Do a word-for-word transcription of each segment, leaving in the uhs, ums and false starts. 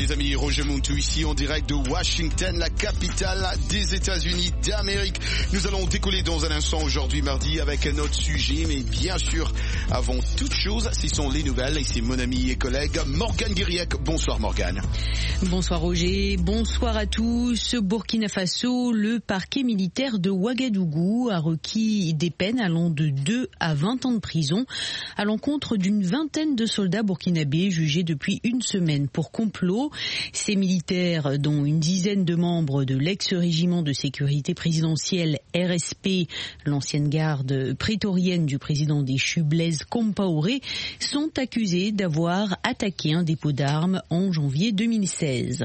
les amis, Roger Montou ici en direct de Washington, la capitale des États-Unis d'Amérique. Nous allons décoller dans un instant aujourd'hui mardi avec notre sujet, mais bien sûr, avant toute chose, ce sont les nouvelles et c'est mon ami et collègue Morgane Guiriec. Bonsoir Morgane. Bonsoir Roger, bonsoir à tous. Burkina Faso, le parquet militaire de Ouagadougou a requis des peines allant de deux à vingt ans de prison à l'encontre d'une vingtaine de soldats burkinabés jugés depuis une semaine pour complot. Ces militaires, dont une dizaine de membres de l'ex-régiment de sécurité présidentielle R S P, l'ancienne garde prétorienne du président déchu Blaise Compaoré, sont accusés d'avoir attaqué un dépôt d'armes en janvier deux mille seize.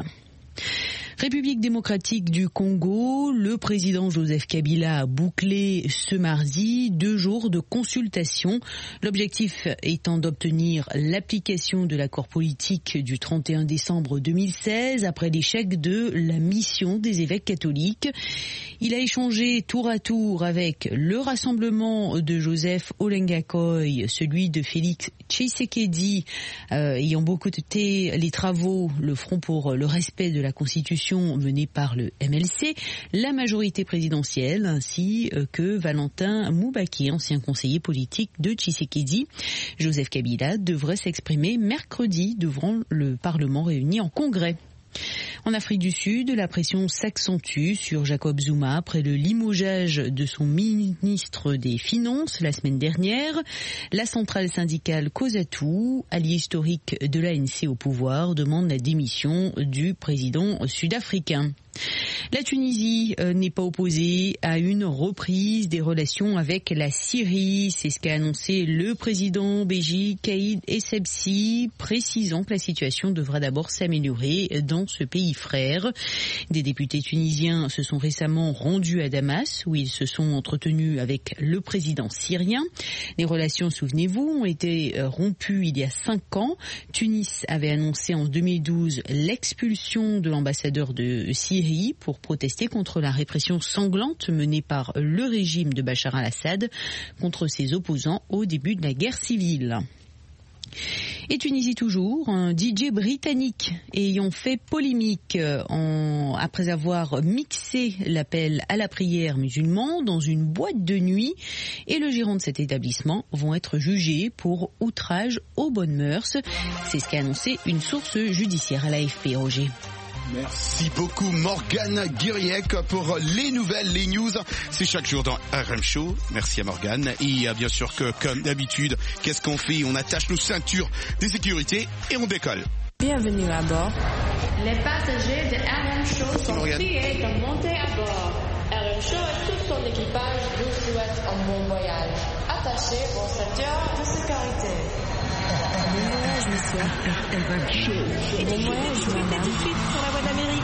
République démocratique du Congo, le président Joseph Kabila a bouclé ce mardi deux jours de consultation. L'objectif étant d'obtenir l'application de l'accord politique du trente et un décembre deux mille seize après l'échec de la mission des évêques catholiques. Il a échangé tour à tour avec le rassemblement de Joseph Olengakoy, celui de Félix Tshisekedi, euh, ayant boycotté les travaux, le Front pour le respect de la Constitution menée par le M L C, la majorité présidentielle, ainsi que Valentin Moubaki, ancien conseiller politique de Tshisekedi. Joseph Kabila devrait s'exprimer mercredi devant le Parlement réuni en congrès. En Afrique du Sud, la pression s'accentue sur Jacob Zuma après le limogeage de son ministre des Finances la semaine dernière. La centrale syndicale COSATU, allié historique de l'A N C au pouvoir, demande la démission du président sud-africain. La Tunisie euh, n'est pas opposée à une reprise des relations avec la Syrie. C'est ce qu'a annoncé le président Béji Caïd Essebsi, précisant que la situation devra d'abord s'améliorer dans ce pays frère. Des députés tunisiens se sont récemment rendus à Damas, où ils se sont entretenus avec le président syrien. Les relations, souvenez-vous, ont été rompues il y a cinq ans. Tunis avait annoncé en deux mille douze l'expulsion de l'ambassadeur de Syrie pour protester contre la répression sanglante menée par le régime de Bachar al-Assad contre ses opposants au début de la guerre civile. Et Tunisie toujours, un D J britannique ayant fait polémique en, après avoir mixé l'appel à la prière musulman dans une boîte de nuit, et le gérant de cet établissement vont être jugés pour outrage aux bonnes mœurs. C'est ce qu'a annoncé une source judiciaire à l'A F P, Roger. Merci beaucoup Morgane Guiriec pour les nouvelles, les news. C'est chaque jour dans R M Show. Merci à Morgane. Et bien sûr que, comme d'habitude, qu'est-ce qu'on fait? On attache nos ceintures de sécurité et on décolle. Bienvenue à bord. Les passagers de R M Show sont priés de monter à bord. R M Show et tout son équipage vous souhaitent un bon voyage. Attachez vos ceintures de sécurité. Bon voyage, monsieur. R M Show. Bon voyage, madame. Tout de suite sur la voie d'Amérique.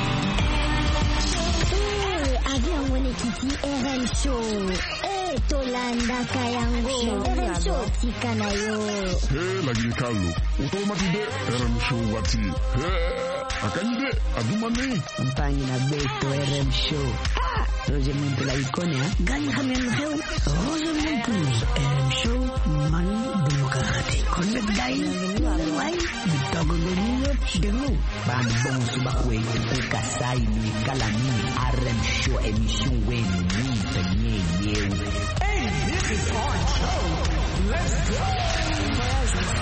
Eh, avion wene kiti R M Show. Eh, tolanda kayango. R M Show tikana yo. Eh, lagi kalu. Utomatide R M Show wati. Eh, akanyide adumane. Mpangi na beto R M Show. Ah, Roger Montou la ikone ha. Gani khamen heu. Roger Montou R M Show man demokrate. Connect dai. Wai, bitagolonyo denu. Ban bon subakwe ku kasai ni kalami R M Show emission when we penye yeu. Hey, this is our show. Let's go.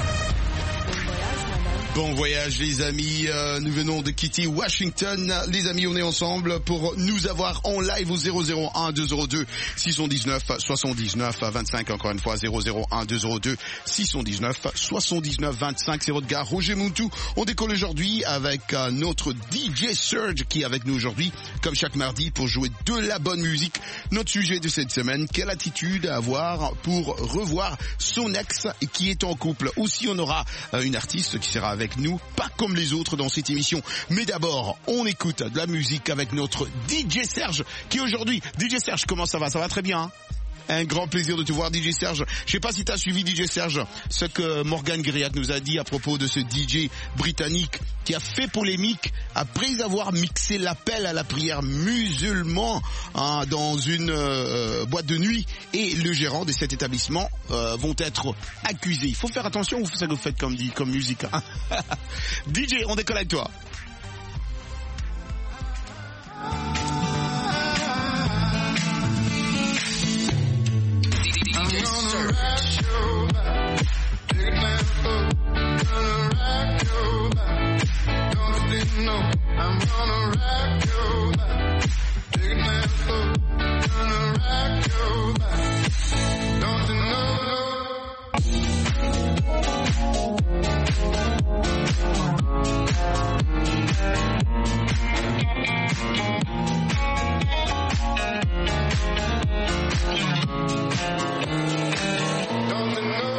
Bon voyage les amis, euh, nous venons de quitter Washington. Les amis, on est ensemble pour nous avoir en live au zéro zéro un deux zéro deux six cent dix-neuf soixante-dix-neuf vingt-cinq, encore une fois zéro zéro un deux zéro deux six cent dix-neuf soixante-dix-neuf vingt-cinq. C'est votre gars Roger Montou. On décolle aujourd'hui avec euh, notre D J Serge qui est avec nous aujourd'hui, comme chaque mardi, pour jouer de la bonne musique. Notre sujet de cette semaine, quelle attitude avoir pour revoir son ex qui est en couple. Aussi, on aura euh, une artiste qui sera avec avec nous, pas comme les autres dans cette émission. Mais d'abord, on écoute de la musique avec notre D J Serge, qui aujourd'hui, D J Serge, comment ça va? Ça va très bien, hein? Un grand plaisir de te voir, D J Serge. Je sais pas si tu as suivi, D J Serge, ce que Morgan Griat nous a dit à propos de ce D J britannique qui a fait polémique après avoir mixé l'appel à la prière musulman hein, dans une euh, boîte de nuit, et le gérant de cet établissement euh, vont être accusés. Il faut faire attention, c'est ça que vous faites comme, dit, comme musique. Hein. D J, on décolle avec toi. No, I'm gonna rock your back. Take a man slow, gonna rock your back. Don't you know? Don't you know?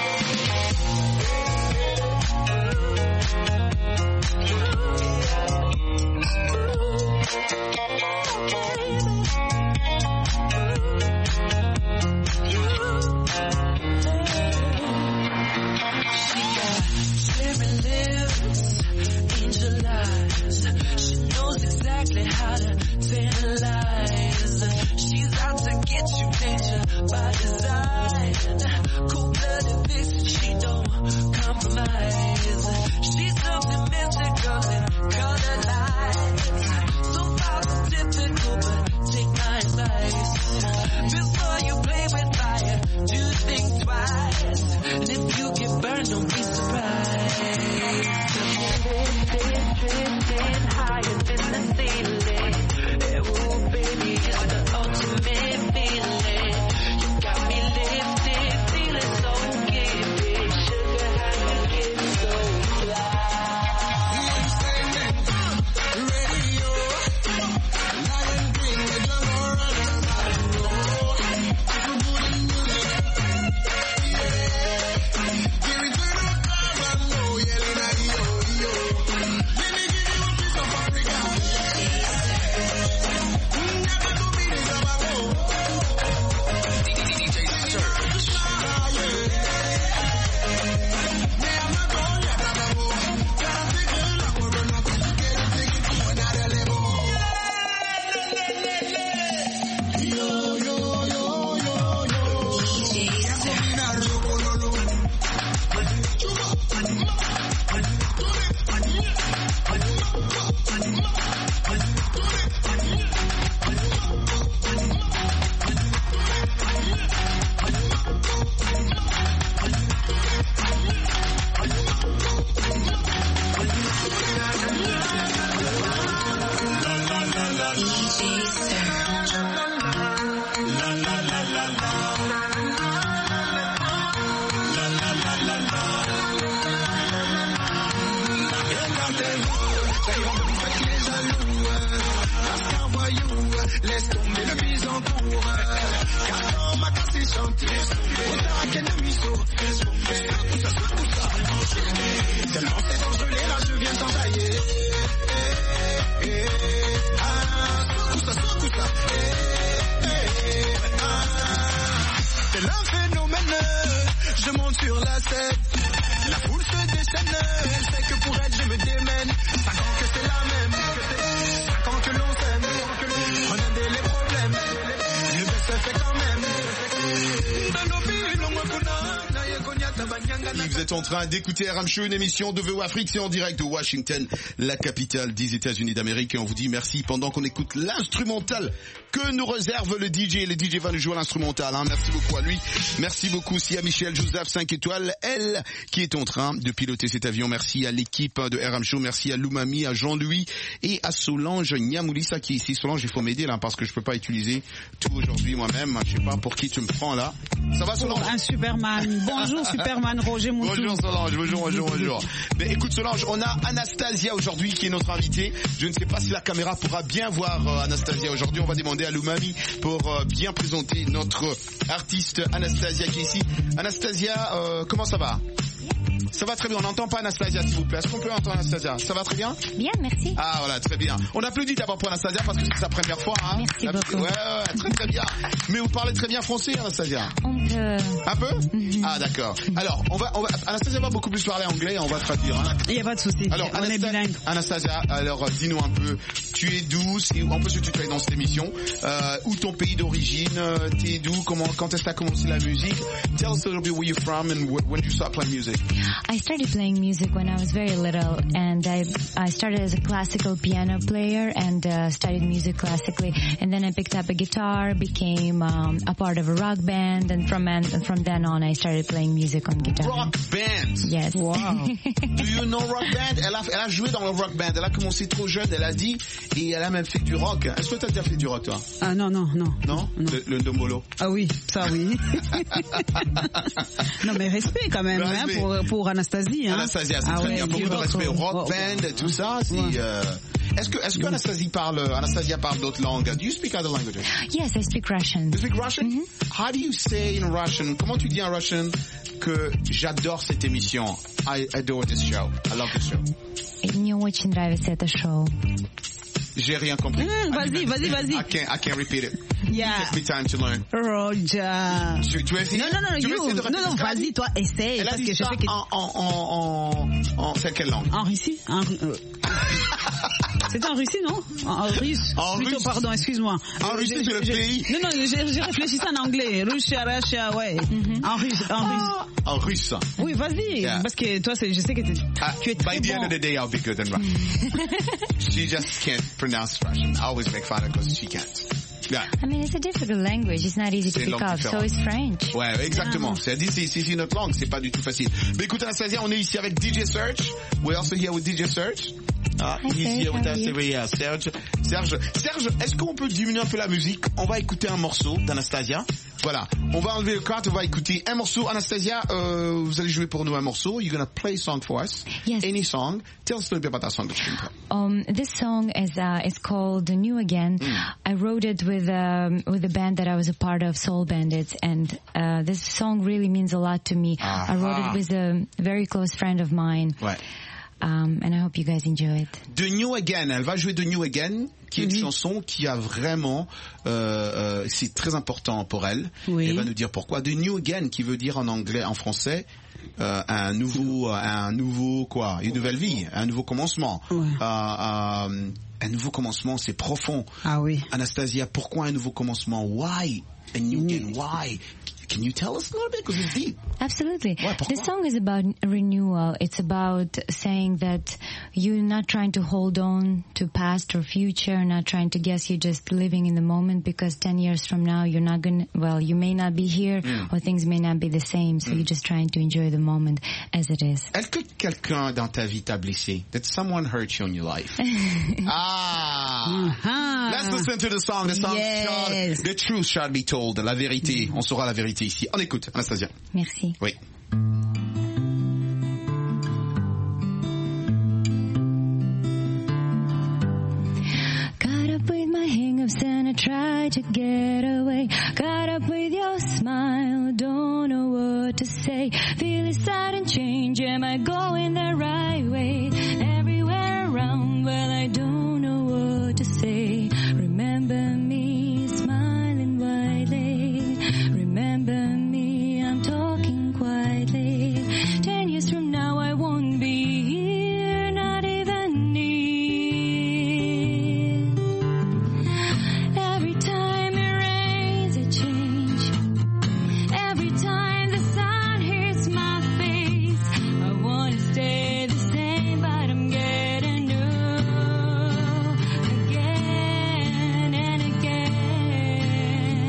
How to tantalize. She's out to get you, danger by design. Cold-blooded vixen, she don't compromise. She's something mystical and color lights. So far from typical, but take my advice. Before you play with fire, do think twice. And if you get burned, don't be surprised. Drifting, drifting higher than the ceiling. Oh, baby, it's the ultimate feeling. You got me lifted, feeling so giddy. Sugar, how you get so fly? Radio, Lion King, the jungle running side. Give it to the cars and go yelling at yo, yo. Let me give you a piece of Africa. Laisse tomber le bise en cours. Car on m'a cassé chanter. On t'a qu'un ami saut. Tout ça, tout ça. Tellement c'est dangereux, là je viens t'entailler. Tout ça, tout ça. C'est un phénomène. Je monte sur la scène. La foule se déchaîne. Elle sait que pour elle je me démène. Cinq ans que c'est la même. Cinq ans que l'on s'aime. Prenez les problèmes. Le best se fait quand même. Vous êtes en train d'écouter R M Show, une émission de V O Afrique, c'est en direct de Washington, la capitale des États-Unis d'Amérique, et on vous dit merci pendant qu'on écoute l'instrumental que nous réserve le D J. Le D J va nous jouer l'instrumental, hein. Merci beaucoup à lui. Merci beaucoup aussi à Michel Joseph, cinq étoiles, elle, qui est en train de piloter cet avion. Merci à l'équipe de R M Show, merci à Loumami, à Jean-Louis et à Solange Niamoulissa qui est ici. Solange, il faut m'aider là, parce que je peux pas utiliser tout aujourd'hui moi-même. Je sais pas pour qui tu me prends là. Ça va, Solange? Un Superman. Bonjour Superman, Roger Moutou. Bonjour Solange, bonjour, bonjour, bonjour. Mais écoute Solange, on a Anastasia aujourd'hui qui est notre invitée. Je ne sais pas si la caméra pourra bien voir euh, Anastasia aujourd'hui. On va demander à Loumami pour euh, bien présenter notre artiste Anastasia qui est ici. Anastasia, euh, comment ça va? Ça va très bien. On n'entend pas Anastasia, s'il vous plaît. Est-ce qu'on peut entendre Anastasia? Ça va très bien? Bien, merci. Ah, voilà, très bien. On applaudit d'abord pour Anastasia parce que c'est sa première fois. Hein. Merci La... beaucoup. Ouais, ouais, très très bien. Mais vous parlez très bien français, Anastasia? On peut... Un peu? Mm-hmm. Ah, d'accord. Alors, on va, on va, Anastasia va beaucoup plus parler anglais, on va traduire. Hein. Il n'y a pas de souci. Alors, on Anasta... est bilingue. Anastasia, alors dis-nous un peu, tu es d'où? On peut se tutoyer dans cette émission. Euh, où ton pays d'origine? Tu es d'où? Comment, quand est-ce que tu as commencé la musique? Tell us a little bit where you're from and when you start playing music. I started playing music when I was very little, and I I started as a classical piano player and uh, studied music classically, and then I picked up a guitar, became um, a part of a rock band, and from and from then on I started playing music on guitar. Rock band? Yes. Wow. Do you know rock band? Elle a, elle a joué dans le rock band, elle a commencé trop jeune, elle a dit, et elle a même fait du rock. Est-ce que tu as déjà fait du rock, toi? Ah non, non, non. Non, non. Le, le Ndombolo? Ah oui, ça oui. Non mais respect quand même, hein, pour, pour Anastasie. Hein. Anastasia, c'est ah très ouais, bien. Beaucoup de respect. Rock oh, band, oh, tout ça, c'est... Ouais. Euh... Est-ce que, est-ce que Anastasia parle, Anastasia parle d'autres langues? Do you speak other languages? Yes, I speak Russian. You speak Russian? Mm-hmm. How do you say in Russian? Comment tu dis en Russian que j'adore cette émission? I adore this show. I love this show. Мне очень нравится это шоу. J'ai rien compris. Mm, vas-y, vas-y, vas-y. I can't, I can't repeat it. Yeah. Take me time to learn. Roger. Tu, tu veux essayer? Non, non, non, tu you, non, non, vas-y, toi, essaye. Elle a parce dit que ça je sais que... en, en, en, en, en, c'est quelle langue? En Russie? En, euh... C'était en Russie, non? En, en russe. En Plutôt, russe. pardon, excuse-moi. En Russie, c'est le je, pays. Non, non, j'ai, j'ai réfléchi ça en anglais. Russia, Russia, ouais. Mm-hmm. En russe, en ah. russe. En russe. Oui, vas-y. Yeah. Parce que toi, c'est, je sais que tu, uh, tu es très By the bon. end of the day, I'll be good in Russian. She just can't pronounce Russian. I always make fun of her because she can't. Yeah. I mean, it's a difficult language. It's not easy to pick up. So is French. Ouais, exactement. Yeah. C'est, c'est, c'est une autre langue. C'est pas du tout facile. Mais écoute, Anastasia, on est ici avec D J Serge. We're also here with D J Serge. Ah, Hi, he's here with us. Serge. Yeah, Serge. Serge. Serge, est-ce qu'on peut diminuer un peu la musique? On va écouter un morceau d'Anastasia. Voilà. On va enlever le cadre, on va écouter un morceau. Anastasia, euh, vous allez jouer pour nous un morceau. You're gonna play a song for us. Yes. Any song. Tell us a little bit about that song that you're gonna play. Um, this song is uh, is called New Again. Mm. I wrote it with um, with a band that I was a part of, Soul Bandits, and uh, this song really means a lot to me. Ah. I wrote it with a very close friend of mine. Ouais. Um, and I hope you guys enjoy it. The New Again, elle va jouer The New Again, qui est une Mm-hmm. chanson qui a vraiment, euh, euh, c'est très important pour elle. Oui. Elle va nous dire pourquoi. The New Again, qui veut dire en anglais, en français, euh, un nouveau, un nouveau quoi, une nouvelle vie, un nouveau commencement. Ouais. Euh, euh, un nouveau commencement, c'est profond. Ah oui. Anastasia, pourquoi un nouveau commencement? Why a new again? Why? Can you tell us a little bit? Because it's deep. Absolutely. Ouais, pourquoi? The song is about renewal. It's about saying that you're not trying to hold on to past or future, not trying to guess, you're just living in the moment, because ten years from now you're not going to, well, you may not be here Mm. or things may not be the same, so Mm. you're just trying to enjoy the moment as it is. Est-ce que quelqu'un dans ta vie t'a blessé? Did someone hurt you in your life? ah! Ah. Let's listen to the song. The song Yes. shall, The truth shall be told. La vérité. On saura la vérité ici. On écoute, Anastasia. Merci. Oui. Caught up with my hang-ups and I tried to get away. Caught up with your smile, don't know what to say. Feel a sudden change, am I going the right way? Everywhere around, well, I don't know what to say. Remember me smiling widely. Remember me, I'm talking quietly. Ten years from now I won't be here, not even near. Every time it rains it change. Every time the sun hits my face, I wanna stay the same, but I'm getting new again and again.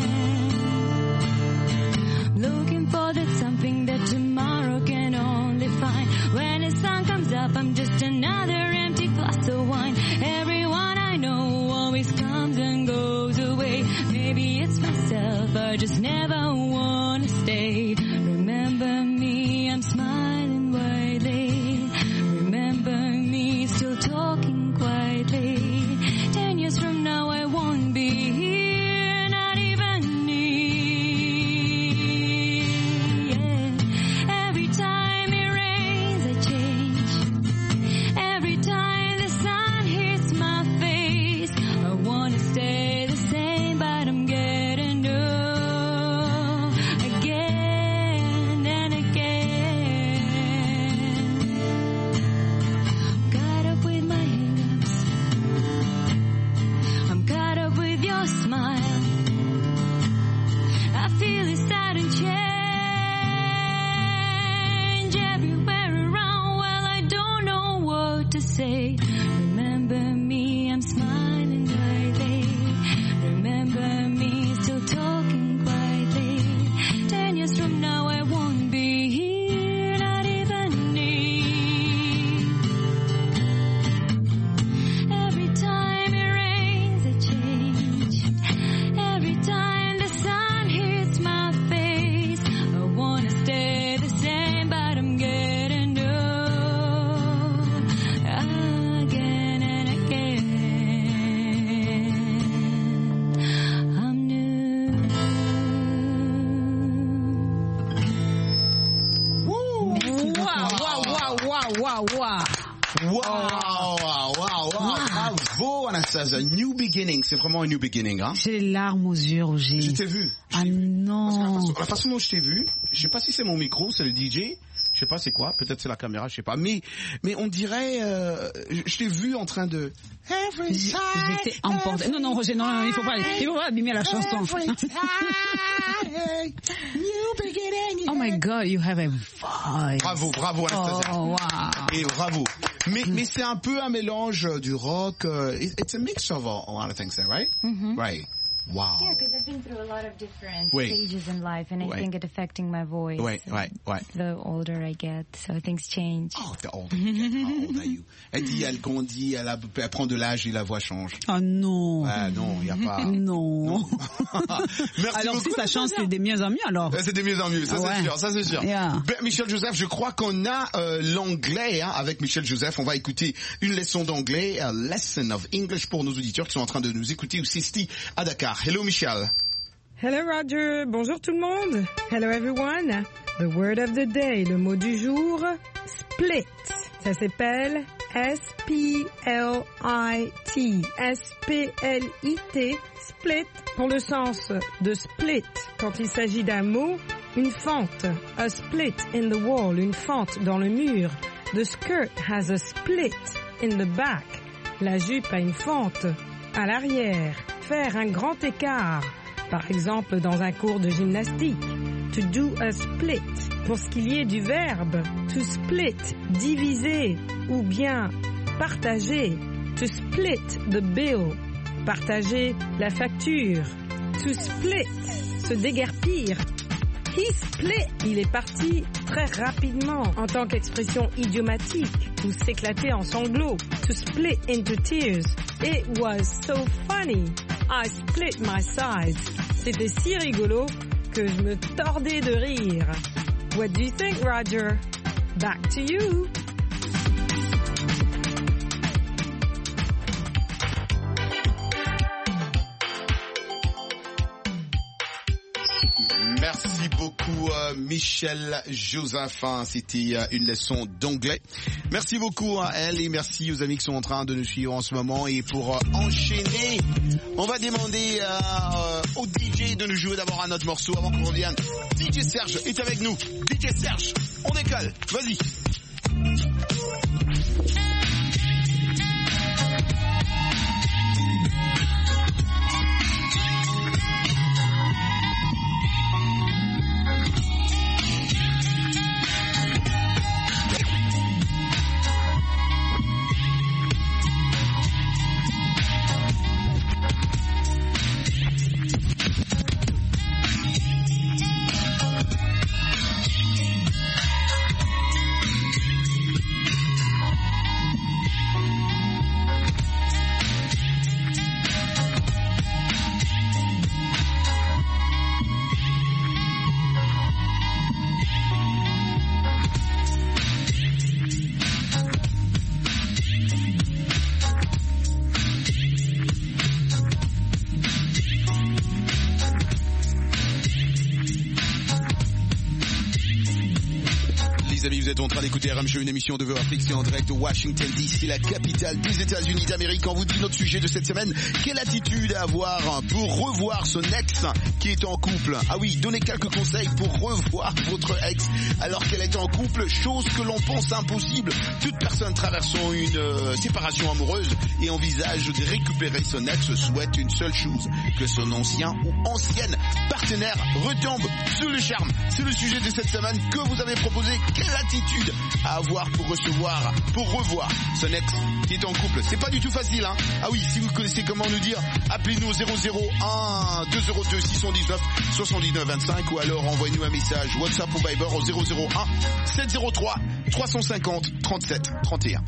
Looking for that something that tomorrow can only find. When the sun comes up, I'm just another empty glass of wine. Everyone I know always comes and goes away. Maybe it's myself, I just never wanna stay. Remember me, I'm smiling widely. Remember me, still talking quietly. Ten years from now I won't be here, not even near. Yeah. Every time it rains Anastasia, new beginning, c'est vraiment un new beginning, hein. J'ai les larmes aux yeux, Roger. Je t'ai vu. Ah non. Parce que la, façon, la façon dont je t'ai vu, je sais pas si c'est mon micro, c'est le D J, je sais pas c'est quoi, peut-être c'est la caméra, je sais pas, mais mais on dirait, euh, je t'ai vu en train de. J'étais emportée. Non non Roger, non, non, il faut pas, il faut pas abîmer la chanson. Oh my God, you have a voice. Bravo, bravo Anastasia. Oh wow. Et bravo. Mais mais c'est un peu un mélange du rock. Uh, it's a mix of a, a lot of things there, right? Mm-hmm. Right. Wow. Yeah, because I've been through a lot of different Oui. stages in life, and I Oui. think it's affecting my voice. Ouais, ouais, ouais. The older I get, so things change. Oh, the older you get, how old are you? Elle dit, elle grandit, elle, a, elle prend de l'âge et la voix change. Oh non. Ah non, il n'y a pas. Non. Merci alors beaucoup. si ça change, c'est de mieux en mieux alors. C'est de mieux en mieux, ça Ouais. c'est sûr, ça c'est sûr. Yeah. Ben, Michel Joseph, je crois qu'on a euh, l'anglais hein, avec Michel Joseph. On va écouter une leçon d'anglais, a lesson of English pour nos auditeurs qui sont en train de nous écouter au Sisti à Dakar. Hello Michel. Hello Roger, bonjour tout le monde. Hello everyone. The word of the day, le mot du jour, split. Ça s'appelle S P L I T. S P L I T, split, pour le sens de split, quand il s'agit d'un mot, une fente. A split in the wall, une fente dans le mur. The skirt has a split in the back. La jupe a une fente à l'arrière. Faire un grand écart. Par exemple, dans un cours de gymnastique. To do a split. Pour ce qu'il y est du verbe, to split, diviser, ou bien partager. To split the bill. Partager la facture. To split, se déguerpir. He split, il est parti très rapidement en tant qu'expression idiomatique ou s'éclater en sanglots. To split into tears. It was so funny. I split my sides. C'était si rigolo que je me tordais de rire. What do you think, Roger? Back to you. Merci beaucoup euh, Michel Joseph, hein, c'était euh, une leçon d'anglais. Merci beaucoup à elle et merci aux amis qui sont en train de nous suivre en ce moment. Et pour euh, enchaîner, on va demander euh, au D J de nous jouer d'abord un autre morceau avant qu'on revienne. D J Serge est avec nous. D J Serge, on décolle, vas-y. Vous êtes en train d'écouter R M Show, une émission de Veur Afrique, en direct de Washington D C, la capitale des États-Unis d'Amérique. On vous dit notre sujet de cette semaine. Quelle attitude à avoir pour revoir son ex qui est en couple? Ah oui, donnez quelques conseils pour revoir votre ex alors qu'elle est en couple, chose que l'on pense impossible. Toute personne traversant une euh, séparation amoureuse et envisage de récupérer son ex souhaite une seule chose, que son ancien ou ancienne partenaire retombe sous le charme. C'est le sujet de cette semaine que vous avez proposé. Quelle attitude à avoir pour recevoir, pour revoir son ex qui est en couple? C'est pas du tout facile, hein. Ah oui, si vous connaissez comment nous dire, appelez-nous au zéro zéro un deux zéro deux six un neuf soixante-dix-neuf vingt-cinq ou alors envoyez-nous un message WhatsApp ou Viber au zéro zéro un sept zéro trois trois cent cinquante trente-sept trente et un.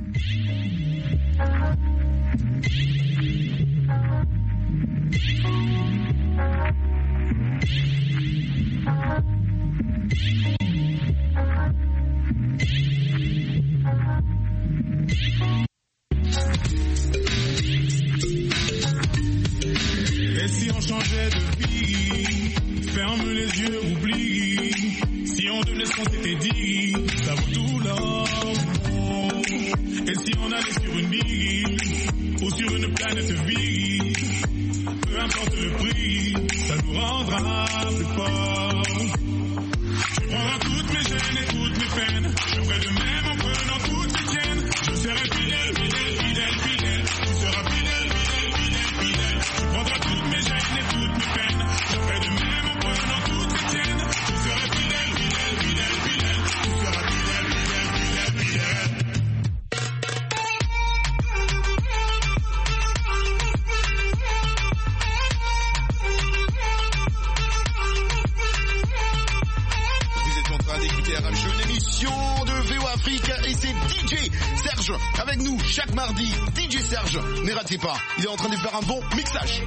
Et si on changeait de vie, ferme les yeux, oublie. Si on devenait ce qu'on s'était dit, ça vaut tout l'or. Et si on allait sur une île, ou sur une planète vide. Peu importe le prix, ça nous rendra plus forts. Je prendrai toutes mes gênes et toutes mes peines. Je ferai de même en prenant toutes les tiennes. Je serai fidèle, fidèle, fidèle, fidèle. Tu seras fidèle, fidèle, fidèle, fidèle. Tu prendras toutes mes gênes et toutes mes peines. Je ferai de même en prenant toutes les tiennes. Tu seras fidèle, fidèle, fidèle, fidèle. Tu seras fidèle, fidèle, fidèle, fidèle. Une émission de V O Afrique et c'est D J Serge avec nous chaque mardi. D J Serge, ne ratez pas, il est en train de faire un bon mixage.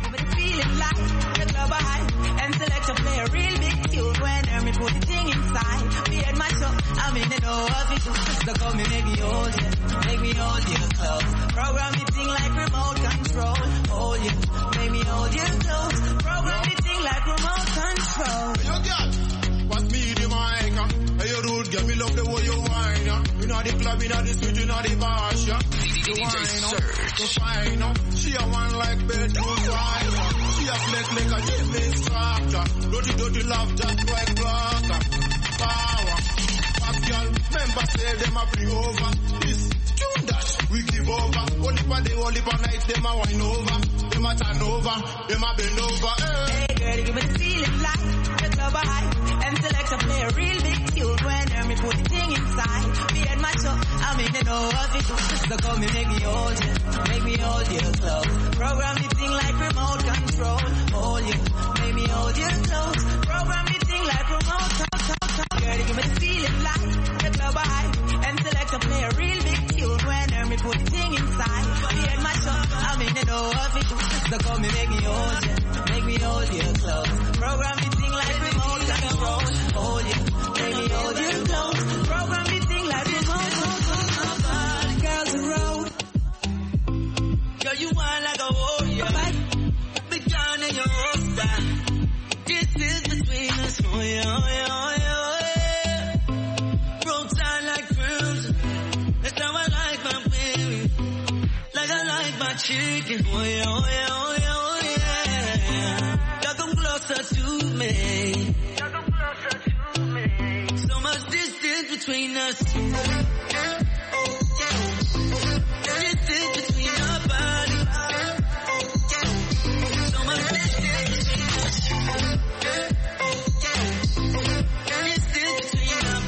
Hey, you rude girl, me love the way you whine, yeah. You know the club, you know the street, you know the bar, yeah. You whine, yeah. So fine, yeah. She a one like bedroom wine, yeah. She a flex like a gym instructor. Dirty, dirty love, just like blocker. Power. Fat girl, member say them a bring over. This tune dash, we give over. Only for the only for night, them a wine over. Them a turn over, them a bend over. Hey, hey girl, give me the feeling like the club a high. And select a play a real big tune when me put the thing inside. Me and my show, I'm in the know of it. So come and make me hold you, make me hold you close. Program the thing like remote control. Hold you, make me hold you close. Program the thing like remote control. Girl, give me the feeling like the club a high. And select a play a real big tune when me put the thing inside. Me and my show, I'm in the know of it. So come and make me hold you, make me hold you close. Program the thing like remote control. Hold you, make me hold you close. Program the thing like remote control. Girls the road. Girl, you want like a warrior. Big down in your roster. This is between us. Oh yeah, oh yeah, oh yeah, oh yeah. Broke down like cruise. That's how I like my baby. Like I like my chicken. Oh yeah, oh yeah, oh yeah, oh yeah. Y'all come closer to me. So much distance between us. Distance between our bodies. So much distance between us. Distance between our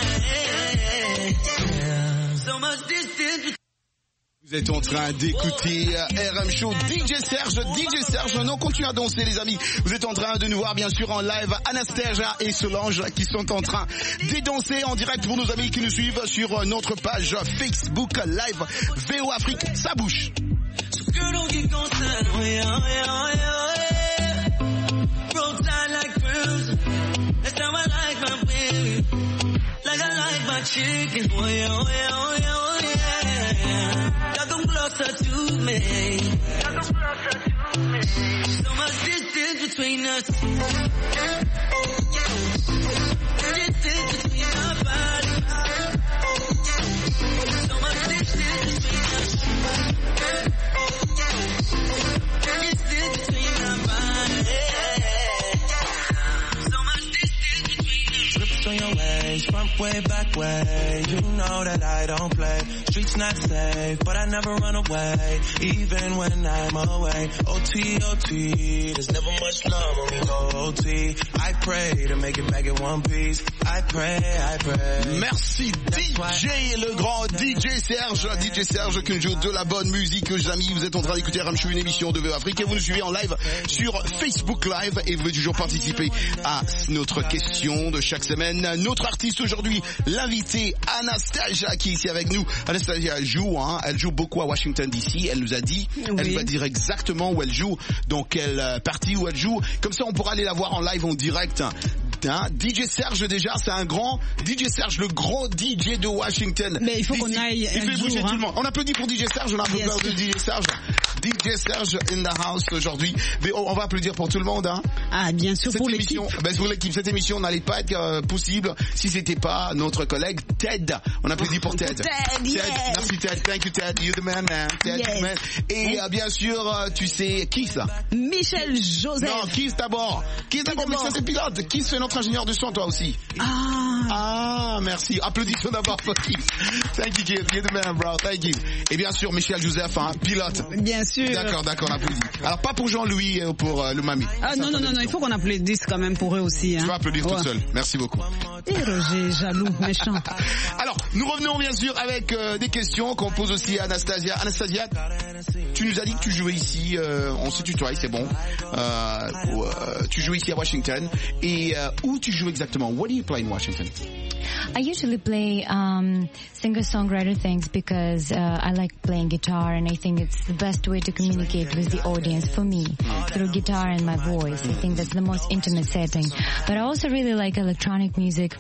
bodies. So much distance between. Vous êtes en train d'écouter R M Show, D J Serge, D J Serge, on continue à danser les amis. Vous êtes en train de nous voir bien sûr en live, Anastasia et Solange qui sont en train de danser en direct pour nos amis qui nous suivent sur notre page Facebook Live V O Afrique, ça bouge. Closer to me. So much distance between us. Distance between our bodies. So much distance between us. Distance between our bodies. So much distance between us. Trips on your ways, front way, back way. You know that I don't play. Streets not safe, but I never run away, even when I'm away. O T, O T, there's never much love when we go O T. I pray to make it back in one piece. I pray, I pray. Merci D J, le grand D J Serge, D J Serge qui nous joue de la bonne musique, les amis. Vous êtes en train d'écouter R M Show, une émission de V O Afrique et vous nous suivez en live sur Facebook Live et vous pouvez toujours participer à notre question de chaque semaine. Notre artiste aujourd'hui, l'invité Anastasia qui est ici avec nous. Anastasia joue, hein, elle joue beaucoup à Washington D C. Elle nous a dit, oui. Elle va dire exactement où elle joue, dans quelle partie où elle joue. Comme ça, on pourra aller la voir en live, en direct. Hein, D J Serge déjà, c'est un grand D J Serge, le gros D J de Washington. Mais il faut qu'on aille il un fait jour, bouger hein. tout le monde. On applaudit pour D J Serge, on a un peu peur de D J Serge. D J Serge in the house aujourd'hui. Mais on, on va applaudir pour tout le monde, hein. Ah, bien sûr, cette pour émission, l'équipe. Ben, pour l'équipe, cette émission n'allait pas être euh, possible si c'était pas notre collègue Ted. On applaudit pour Ted. Ted, yes. Merci Ted. Thank you Ted. You're the man, man. Ted, Yes. man. Et euh, bien sûr, euh, tu sais, qui ça? Michel Joseph. Non, Kiss d'abord. Kiss d'abord, mais ça c'est pilote. Kiss fait notre ingénieur de son, toi aussi. Ah. Ah, merci. Applaudissons d'abord pour Kiss. Thank you, Kiss. You're the man, bro. Thank you. Et bien sûr, Michel Joseph, hein, pilote. Bien sûr. D'accord, d'accord, on applaudit. Alors, pas pour Jean-Louis ou pour euh, le mamie. Ah, non, non, non, non, il faut qu'on applaudisse quand même pour eux aussi. Hein. Tu vas applaudir ouais. tout seul. Merci beaucoup. Et Roger, jaloux, méchant. Alors, nous revenons bien sûr avec euh, des questions qu'on pose aussi à Anastasia. Anastasia, tu nous as dit que tu jouais ici, euh, on se tutoie, c'est bon. Euh, où, euh, tu jouais ici à Washington. Et euh, où tu joues exactement? What do you play in Washington? I usually play um, singer-songwriter things because uh, I like playing guitar, and I think it's the best way to communicate with the audience for me, through guitar and my voice. I think that's the most intimate setting. But I also really like electronic music,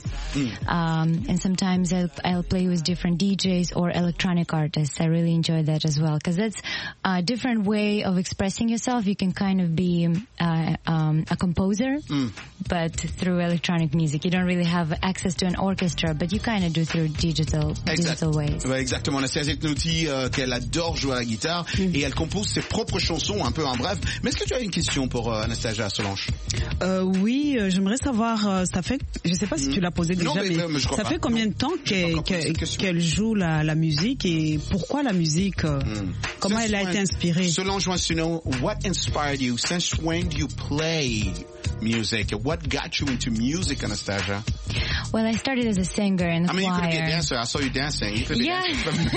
um, and sometimes I'll, I'll play with different D Js or electronic artists. I really enjoy that as well, because that's a different way of expressing yourself. You can kind of be uh, um, a composer, mm. but through electronic music. You don't really have access to an orchestra, but you kind of do through digital, digital ways. Ouais, exactement. Anastasia nous dit euh, qu'elle adore jouer à la guitare mm. et elle compose ses propres chansons, un peu en bref. Mais est-ce que tu as une question pour euh, Anastasia Solange? euh, Oui, euh, j'aimerais savoir, euh, ça fait, je sais pas si mm. tu l'as posé déjà, non, mais, mais, mais je crois ça pas. fait combien non. de temps qu'elle, qu'elle, qu'elle joue la, la musique et pourquoi la musique? euh, mm. Comment since elle a when, été inspirée? Solange wants to know what inspired you. Since when do you play music? What got you into music, Anastasia? Well, I started as a singer in the I mean, choir. you could be a dancer. I saw you dancing. You could be yeah.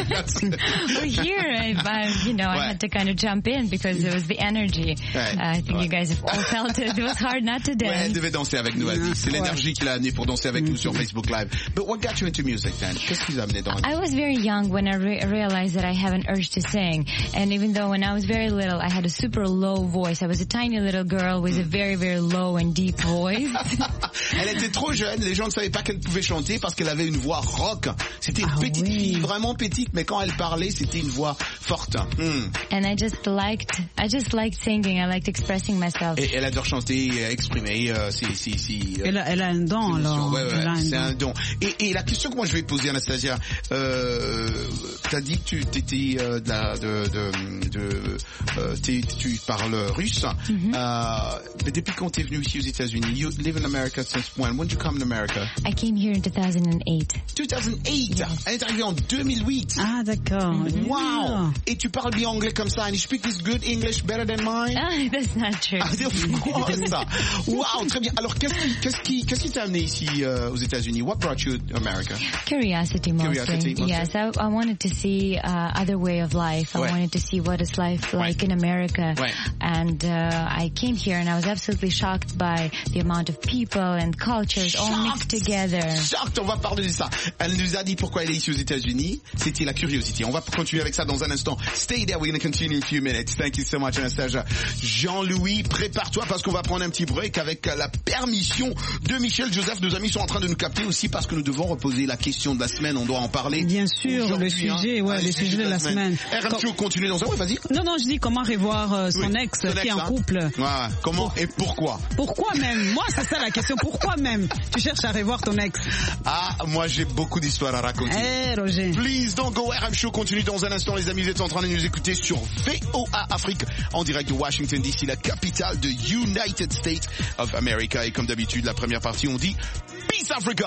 Well, here, I, I, you know, ouais. I had to kind of jump in because it was the energy. Ouais. Uh, I think ouais. you guys have all felt it. It was hard not to dance. Ouais, elle devait danser avec nous, elle dit. C'est l'énergie ouais. qui l'a amenée pour danser avec mm-hmm. nous sur Facebook Live. But what got you into music then? Qu'est-ce qui l'a amené dans la I was very young when I re- realized that I have an urge to sing. And even though when I was very little, I had a super low voice. I was a tiny little girl with a very, very low and deep voice. Elle était trop jeune, les gens ne savaient pas qu'elle pouvait chanter parce qu'elle avait une voix rock. C'était une ah petite oui. fille, vraiment petite, mais quand elle parlait, c'était une voix forte. Mm. And I just liked, I just liked singing. I liked expressing myself. Et elle adore chanter, exprimer. Euh, c'est, c'est, c'est, euh, elle, a, elle a un don, alors. Ouais, ouais, elle a un c'est don. un don. Et, et la question que moi je vais poser, Anastasia, euh, t'as dit que tu étais euh, de, la, de, de, de euh, tu parles russe. Mm-hmm. Euh, mais depuis quand t'es venu ici aux États-Unis? You live in America since when? When did you come to America? I came here in two thousand eight. two thousand eight. Yes. Elle est arrivée en deux mille huit. Ah, d'accord. Mm-hmm. Wow. Et tu parles bien anglais comme ça. And you speak this good English better than mine? Ah, that's not true. Ah, ça. Wow, très bien. Alors, qu'est-ce qui, qu'est-ce qui, qu'est-ce qui t'a amené ici euh, aux États-Unis? What brought you to America? Curiosity mostly. Curiosity, mostly. Yes, I, I wanted to see uh, other way of life. I ouais. wanted to see what is life like ouais. in America. Ouais. And uh, I came here and I was absolutely shocked by the amount of people and cultures shocked. all mixed together. Shocked, on va parler de ça. Elle nous a dit pourquoi elle est ici aux États-Unis. C'était la curiosité. On va continuer avec ça dans un instant. Stay there, we're going to continue in a few minutes. Thank you so much, Anastasia. Jean-Louis, prépare-toi parce qu'on va prendre un petit break avec la permission de Michel Joseph. Nos amis sont en train de nous capter aussi parce que nous devons reposer la question de la semaine. On doit en parler. Bien sûr, le sujet, hein, ouais, le sujet de la semaine. R M Show continue dans ça, ouais, vas-y. Non, non, je dis comment revoir euh, son oui, ex son qui ex, est en hein. couple. Ouais, comment Pour... et pourquoi? Pourquoi même? Moi, c'est ça la question. Pourquoi même? Tu cherches à revoir ton ex? Ah, moi j'ai beaucoup d'histoires à raconter. Eh, hey, Roger. Please don't go. R M Show continue dans un instant, les amis. Vous êtes en train de nous écouter sur V O A Afrique en direct de Washington D C, la capitale de United States of America. Et comme d'habitude, la première partie, on dit Peace Africa.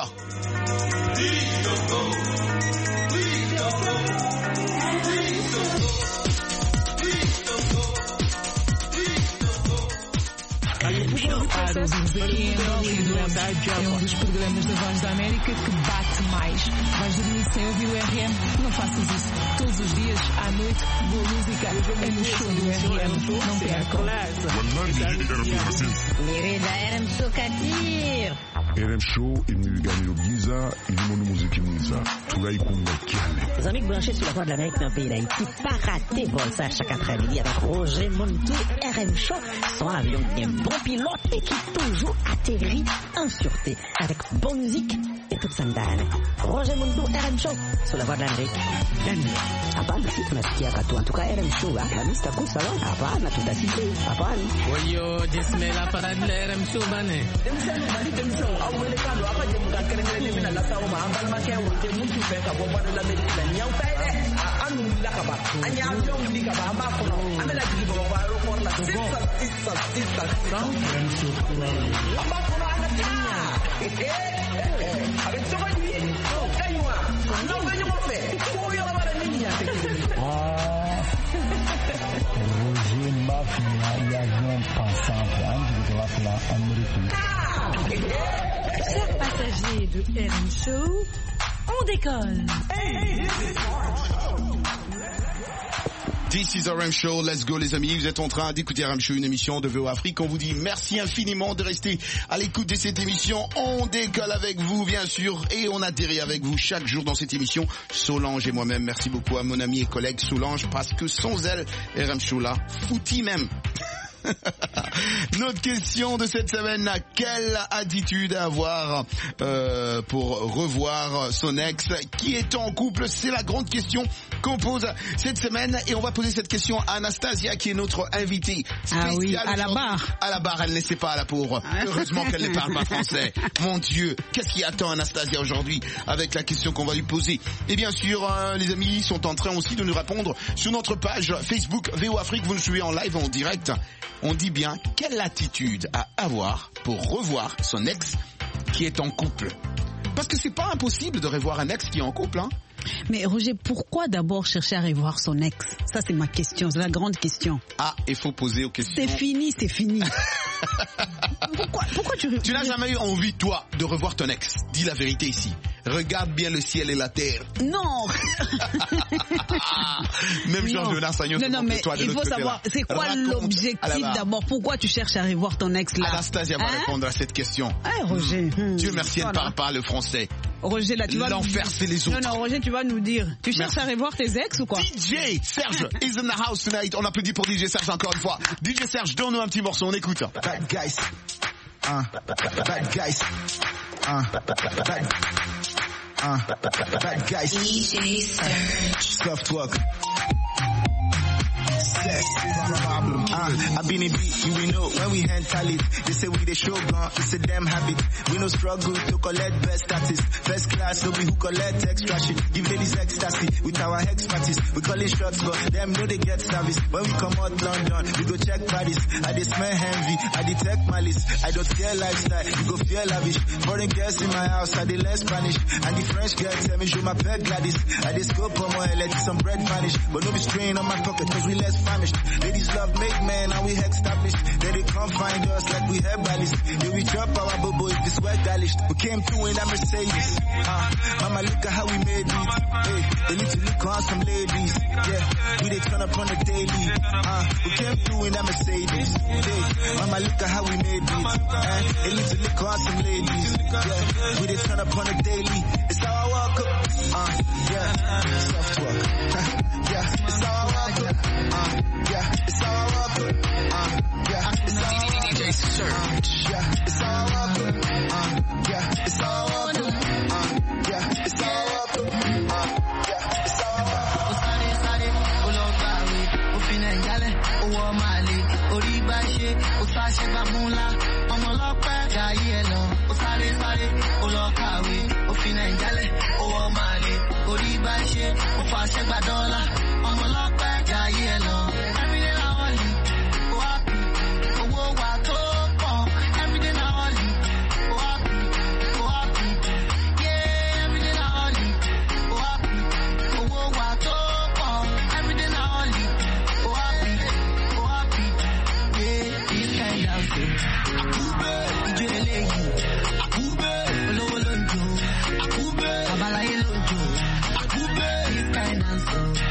Para os ouvintes aqui em Hollywood, é um dos programas da Voz da América que bate mais. Vais dormir sem ouvir o R M? Não faças isso. Todos os dias, à noite, boa música é no show do R M. Não percam. Querida, era-me sucatir. R M Show ibiganiro byiza irimo n'umuziki mwiza turayikunda cyane. Les amis branchés sur la voie de l'Amérique dans le pays d'Haïti, pas raté bon ça chaque après-midi avec Roger Montou, R M Show, son avion qui est un bon pilote et qui toujours atterrit en sûreté avec bonne musique et toute sandale. Roger Montou, R M Show, sur la voie de l'Amérique. Hapana, si tunasikia katu. En tout cas, R M Show, la mista kusa lo. Hapana, tutasikia. Hapana. Wayo, dismela para de R M Show bane. Demsano mali demso, awele kalo apa je muka kere kere mina la sawo ma ambal ma kewo te muntu fe ka bomba de la medina nyau pede. Anu la ka ba. Anya avion di ka ba amba ko no. Amela di ba ba ro ko la sisa sisa sisa. R M Show kula. Amba ko no ana tia. Eh eh. Avec ça va lui. Oh, kaiwa. Non venyo mo fe. Ko yo la ba ni ya te. Ah. Roger Mafia, il y a un pensant, de la Amérique. Chers passagers de R M Show, on décolle. This is R M Show, let's go les amis, vous êtes en train d'écouter R M Show, une émission de V O Afrique. On vous dit merci infiniment de rester à l'écoute de cette émission. On décolle avec vous bien sûr et on atterrit avec vous chaque jour dans cette émission. Solange et moi-même, merci beaucoup à mon ami et collègue Solange parce que sans elle, R M Show là, fouti même. Notre question de cette semaine, quelle attitude avoir euh, pour revoir son ex qui est en couple? C'est la grande question qu'on pose cette semaine et on va poser cette question à Anastasia qui est notre invitée spéciale. Ah oui, à la barre. À la barre, elle ne sait pas la pauvre. Heureusement qu'elle ne parle pas français. Mon Dieu, qu'est-ce qui attend Anastasia aujourd'hui avec la question qu'on va lui poser? Et bien sûr, euh, les amis sont en train aussi de nous répondre sur notre page Facebook V O Afrique. Vous nous suivez en live, en direct. On dit bien quelle attitude à avoir pour revoir son ex qui est en couple. Parce que c'est pas impossible de revoir un ex qui est en couple, hein. Mais Roger, pourquoi d'abord chercher à revoir son ex? Ça, c'est ma question, c'est la grande question. Ah, il faut poser aux questions. C'est fini, c'est fini. pourquoi, pourquoi tu... Tu n'as jamais eu envie, toi, de revoir ton ex? Dis la vérité ici. Regarde bien le ciel et la terre. Non. Même Georges de Nassagnon. Non, non, mais toi, il faut savoir, c'est quoi l'objectif d'abord? Pourquoi tu cherches à revoir ton ex là? Anastasia va hein? répondre à cette question. Ah, Roger. Mmh. Dieu merci, elle ne parle pas le français. Roger, là, tu vas l'enfer, c'est les autres. Non, non, Roger, tu vas nous dire. Tu cherches merci. à revoir tes ex ou quoi? D J Serge is in the house tonight. On applaudit pour D J Serge encore une fois. D J Serge, donne-nous un petit morceau, on écoute. Bad guys. Uh, bad guys. Uh, bad. Uh, bad guys. D J Serge. Soft work. Problem. Uh, I been in beat, you we know when we handle it. They say we the show gun, it's a damn habit. We no struggle to collect best status. First class, no we who collect extra shit. Give ladies ecstasy with our expertise. We call it shots, but them know they get service. When we come out London, we go check Paris. I dey smell envy, I detect malice. I don't fear lifestyle, you go fear lavish. Foreign girls in my house, I dey learn Spanish. And the French girl tell me show my pet Gladys. I dey scope on my let some bread vanish. But no be strain on my pocket, cause we less famished. Ladies love make man, and we established. Then they come find us like we have balance. Yeah, we drop our bubble if it's well polished. We came through in a Mercedes. Uh, mama, look at how we made it. Hey, they need to look on some ladies. Yeah, we they turn up on the daily. Uh, we came through in a Mercedes. Hey, mama, look at how we made it. Uh, they need to look on some ladies. Yeah, we they turn up on the daily. It's how I walk up. Uh, yeah, soft work. Yeah, it's how I walk up. Uh, yeah, it's how I walk up. Uh, yeah, it's how I walk up. D J Serge. Yeah, it's how I walk up. Uh, yeah, it's how I walk up. Uh, yeah, it's how I walk up. Uh, yeah, it's how I walk up. O sáré sáré, o lọ gbàwé, o fi Nàìjálẹ̀, o wọ Màlé, orí gbà ṣe, o sáṣẹ gbàmúlá, ọmọ ọlọ́pẹ́ jayé ẹ lọ. O sáré sáré, o lọ kàwé, o fi Nàìjálẹ̀, o wọ Màlé, orí gbà ṣe, o fàṣẹ gbà dọ́là, ọmọ ọlọ́pẹ́ jayé ẹ lọ. Akube, olówó ló ń jó. Akube, olówó ló ń jó. Akube, this kind of song.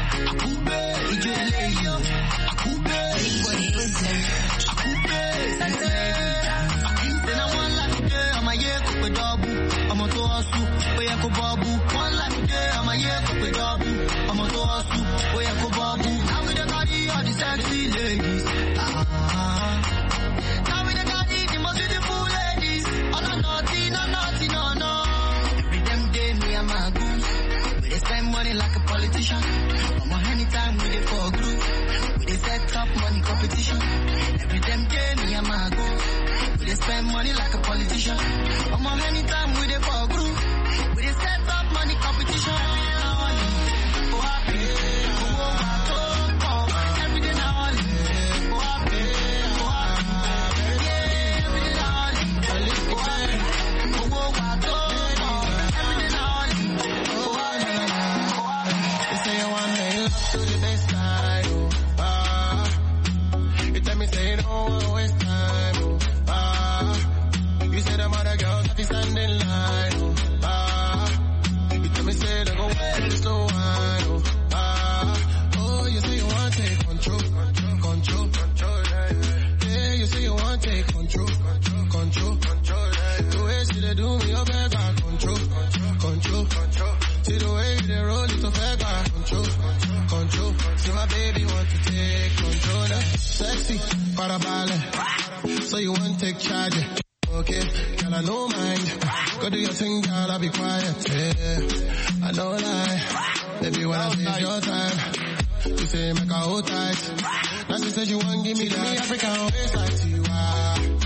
up money competition. Every damn day, me and my go. We dey spend money like a politician. I'm on anytime we dey for group. We dey set up money competition. Every day now only. Oh, happy. Oh, oh, oh, oh. Every day now only. Oh, happy. Oh, happy. Yeah, every day now only. Oh, happy. Oh, oh, oh, oh. Every day now only. Oh, happy. Oh, happy. They say you want me love to the baseline. Oh, ah. You tell me say you don't want to waste time. Oh, ah. You say them other girls have to stand in line. Oh, ah. You tell me say they go wait slow wine. Oh, ah. Oh, you say you want to take control, control, control, control. Yeah, yeah. Yeah, you say you want to take control, control, control, control. Yeah, yeah. The way she they do me, your back got control, control, control, control. See the way they roll it, so fair got control, control, control. See my baby want to take control. Now. Sexy, para ballet. So you want to take charge. Okay, girl, I know mind. Go do your thing, girl, I'll be quiet. Yeah, I know lie. Baby, when I take your time, you say make her hold tight. Now she said she want give me that African waist like Tiwa.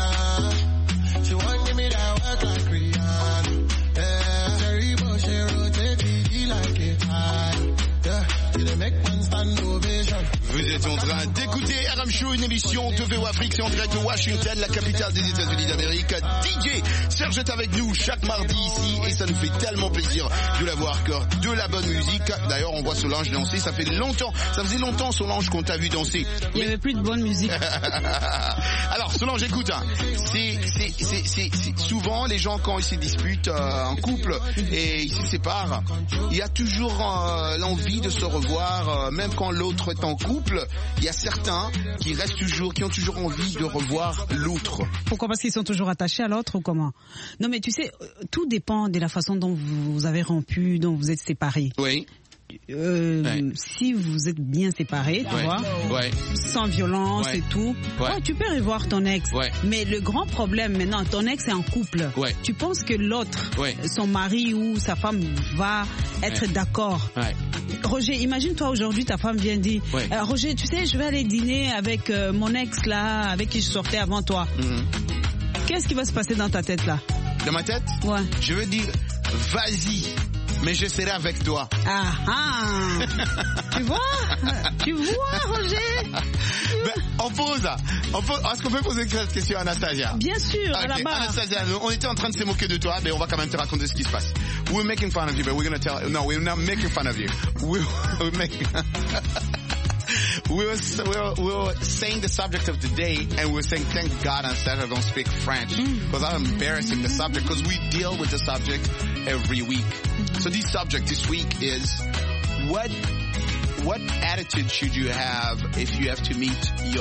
Ah, she want give me that work like Rihanna. Yeah, Cherry she rotate it like a tie. Yeah, she dey make one stand ovation. Vous êtes en train d'écouter R M Show, une émission de V O Afrique, c'est en direct de Washington, la capitale des États-Unis d'Amérique. D J Serge est avec nous chaque mardi ici et ça nous fait tellement plaisir de l'avoir, cœur de la bonne musique. D'ailleurs, on voit Solange danser, ça fait longtemps, ça faisait longtemps Solange qu'on t'a vu danser. Il n'y avait plus de bonne musique. Alors Solange, écoute, hein, c'est, c'est, c'est, c'est, c'est souvent les gens quand ils se disputent euh, en couple et ils se séparent, il y a toujours euh, l'envie de se revoir, euh, même quand l'autre est en couple. Il y a certains qui restent toujours, qui ont toujours envie de revoir l'autre. Pourquoi? Parce qu'ils sont toujours attachés à l'autre ou comment? Non, mais tu sais, tout dépend de la façon dont vous avez rompu, dont vous êtes séparés. Oui. Euh, ouais. Si vous êtes bien séparés, tu ouais. vois, ouais. sans violence ouais. et tout, ouais. Ouais, tu peux revoir ton ex. Ouais. Mais le grand problème maintenant, ton ex est en couple. Ouais. Tu penses que l'autre, ouais. son mari ou sa femme va être ouais. d'accord. Ouais. Roger, imagine-toi aujourd'hui, ta femme vient dire, ouais. euh, Roger, tu sais, je vais aller dîner avec euh, mon ex là, avec qui je sortais avant toi. Mm-hmm. Qu'est-ce qui va se passer dans ta tête là? Dans ma tête? Ouais. Je veux dire, vas-y. Mais je serai avec toi. Ah ah. Tu vois? Tu vois, Roger? Ben, on pose. On pose. Est-ce qu'on peut poser cette question à Anastasia? Bien sûr, okay. À la barre. Anastasia, on était en train de se moquer de toi, mais on va quand même te raconter ce qui se passe. We're making fun of you, but we're going to tell... No, we're not making fun of you. We're, we're making... We were, we, were, we were saying the subject of the day, and we were saying, thank God Anastasia don't speak French, because I'm embarrassing the subject, because we deal with the subject every week. So this subject this week is, what what attitude should you have if you have to meet your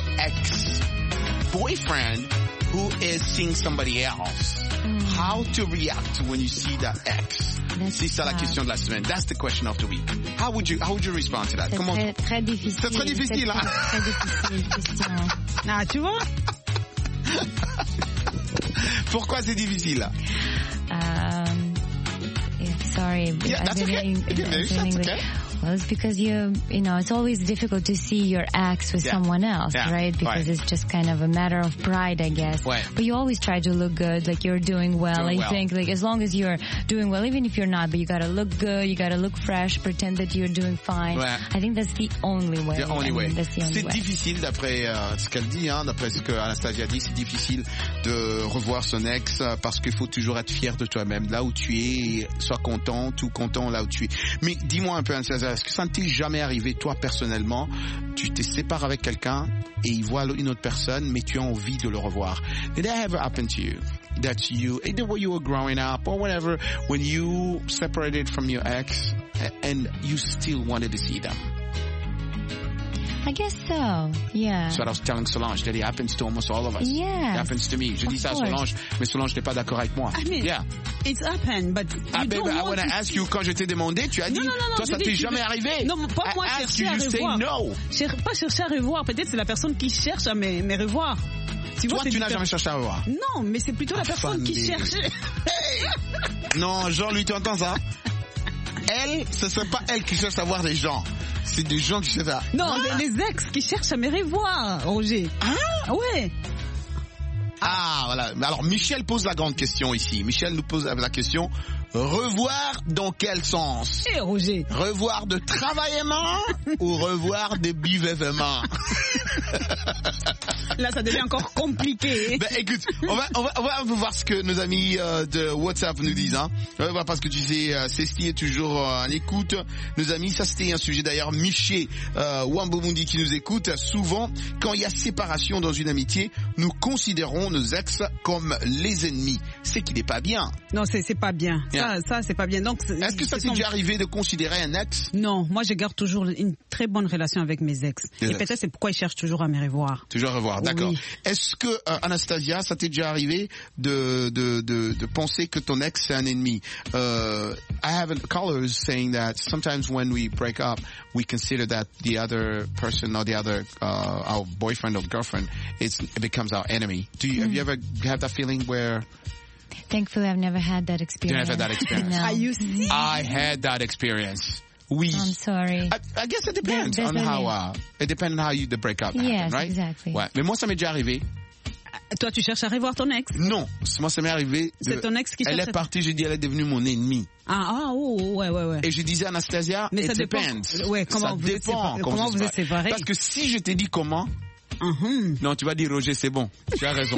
ex-boyfriend who is seeing somebody else? Mm. How to react when you see that ex? C'est ça la question de la semaine. That's the question of the week. How would you, how would you respond to that? C'est Comment très, très difficile. C'est très difficile, hein? Très difficile, question. Ah, tu vois? Pourquoi c'est difficile? Um, yeah, sorry. Yeah, that's okay. You can finish, that's okay. Well, it's because you, you know, it's always difficult to see your ex with yeah. someone else, yeah. right? Because right. it's just kind of a matter of pride, I guess. Ouais. But you always try to look good, like you're doing well. Doing I well. think, like, as long as you're doing well, even if you're not, but you gotta look good, you gotta look fresh, pretend that you're doing fine. Ouais. I think that's the only way. The only I way. mean, that's the only c'est way. difficile, d'après euh, ce qu'elle dit, hein, d'après ce que Anastasia dit, c'est difficile de revoir son ex euh, parce qu'il faut toujours être fier de toi-même. Là où tu es, sois content, tout content là où tu es. Mais dis-moi un peu, Anastasia, est-ce que ça ne t'est jamais arrivé, toi personnellement, tu t'es séparé avec quelqu'un et il voit une autre personne, mais tu as envie de le revoir? Did that ever happen to you? That you, either when you were growing up or whatever, when you separated from your ex and you still wanted to see them? I guess so, yeah. That's what I was telling Solange, that it happens to almost all of us. Yeah. It happens to me. Je dis ça à Solange, mais Solange n'est pas d'accord avec moi. I mean, yeah. It's happened, but ah, you baby, don't I want want to ask you, quand je t'ai demandé, tu as dit, non, non, non, toi, ça t'est jamais veux... arrivé. Non, pas moi I chercher you, à you revoir. Say no. Cher... Pas chercher à revoir, peut-être c'est la personne qui cherche à me, me revoir. Tu toi, vois, tu n'as jamais cherché à revoir. Non, mais c'est plutôt la personne Affamé. qui cherche. Hey. Non, Jean, lui, tu entends ça? Elle, ce n'est pas elle qui cherche à voir des gens. C'est des gens qui cherchent à... Non, ah. les ex qui cherchent à me revoir, Roger. Ah ouais. Ah, voilà. Alors, Michel pose la grande question ici. Michel nous pose la question. Revoir dans quel sens? Eh, Roger. Revoir de travaillement ou revoir de buvement? Là, ça devient encore compliqué. Ben, écoute, on va, on va, on va voir ce que nos amis euh, de WhatsApp nous disent. Hein. On va voir parce que tu sais, euh, Cesti est toujours euh, en écoute. Nos amis, ça c'était un sujet d'ailleurs. Miché euh, Wambomundi qui nous écoute. Souvent, quand il y a séparation dans une amitié, nous considérons nos ex comme les ennemis. C'est qu'il n'est pas bien. Non, c'est, c'est pas bien. Yeah. Ça, ça, c'est pas bien. Donc, est-ce que ça t'est déjà arrivé de considérer un ex? Non, moi je garde toujours une très bonne relation avec mes ex. Les Et ex. Peut-être c'est pourquoi ils cherchent toujours à me revoir. Toujours à revoir, d'accord. Oui. Est-ce que, euh, Anastasia, ça t'est déjà arrivé de, de, de, de penser que ton ex c'est un ennemi? uh, I have a caller saying that sometimes when we break up, we consider that the other person or the other, uh, our boyfriend or girlfriend, it's, it becomes our enemy. Do you, mm. have you ever had that feeling where... Thankfully, I've never had that experience. You never had that experience? No. Are you serious? I had that experience. Oui. I'm sorry. I, I guess it depends There's, on there's how, uh, it depends on how you, the breakup yes, happened, right? Exactly. Ouais. Mais moi, ça m'est déjà arrivé. Toi, tu cherches à revoir ton ex? Non. Moi, ça m'est arrivé. De, c'est ton ex qui cherche. Elle est partie, j'ai dit, elle est devenue mon ennemie. Ah, ah, oh, ouais, ouais, ouais. Et je disais à Anastasia, mais it ça dépend. depends. Ouais, comment ça vous dépend. Êtes séparés, comment, comment vous êtes séparés? Parce que si je t'ai dit comment, Uh-huh. non, tu vas dire Roger, c'est bon. Tu as raison.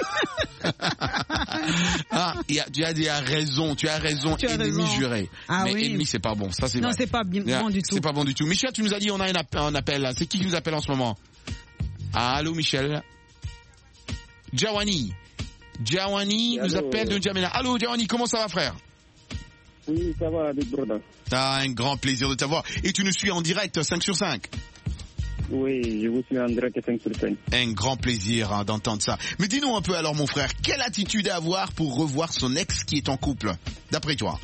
ah, y a, tu as dit, raison, tu as raison, tu as ennemi raison. juré. Ah, mais oui. ennemi, c'est pas bon. Ça, c'est non, vrai. c'est pas bien, yeah, bon du tout. C'est pas bon du tout. Michel, tu nous as dit, on a un appel, un appel là. C'est qui qui nous appelle en ce moment? Allô, Michel? Jawani. Jawani nous appelle de N'Djamena. Allô, Jawani, comment ça va, frère? Oui, ça va, Big Brother. T'as un grand plaisir de t'avoir. Et tu nous suis en direct, cinq sur cinq. Oui, je vous suis en direct cinq sur cinq. Un grand plaisir hein, d'entendre ça. Mais dis-nous un peu alors, mon frère, quelle attitude à avoir pour revoir son ex qui est en couple, d'après toi?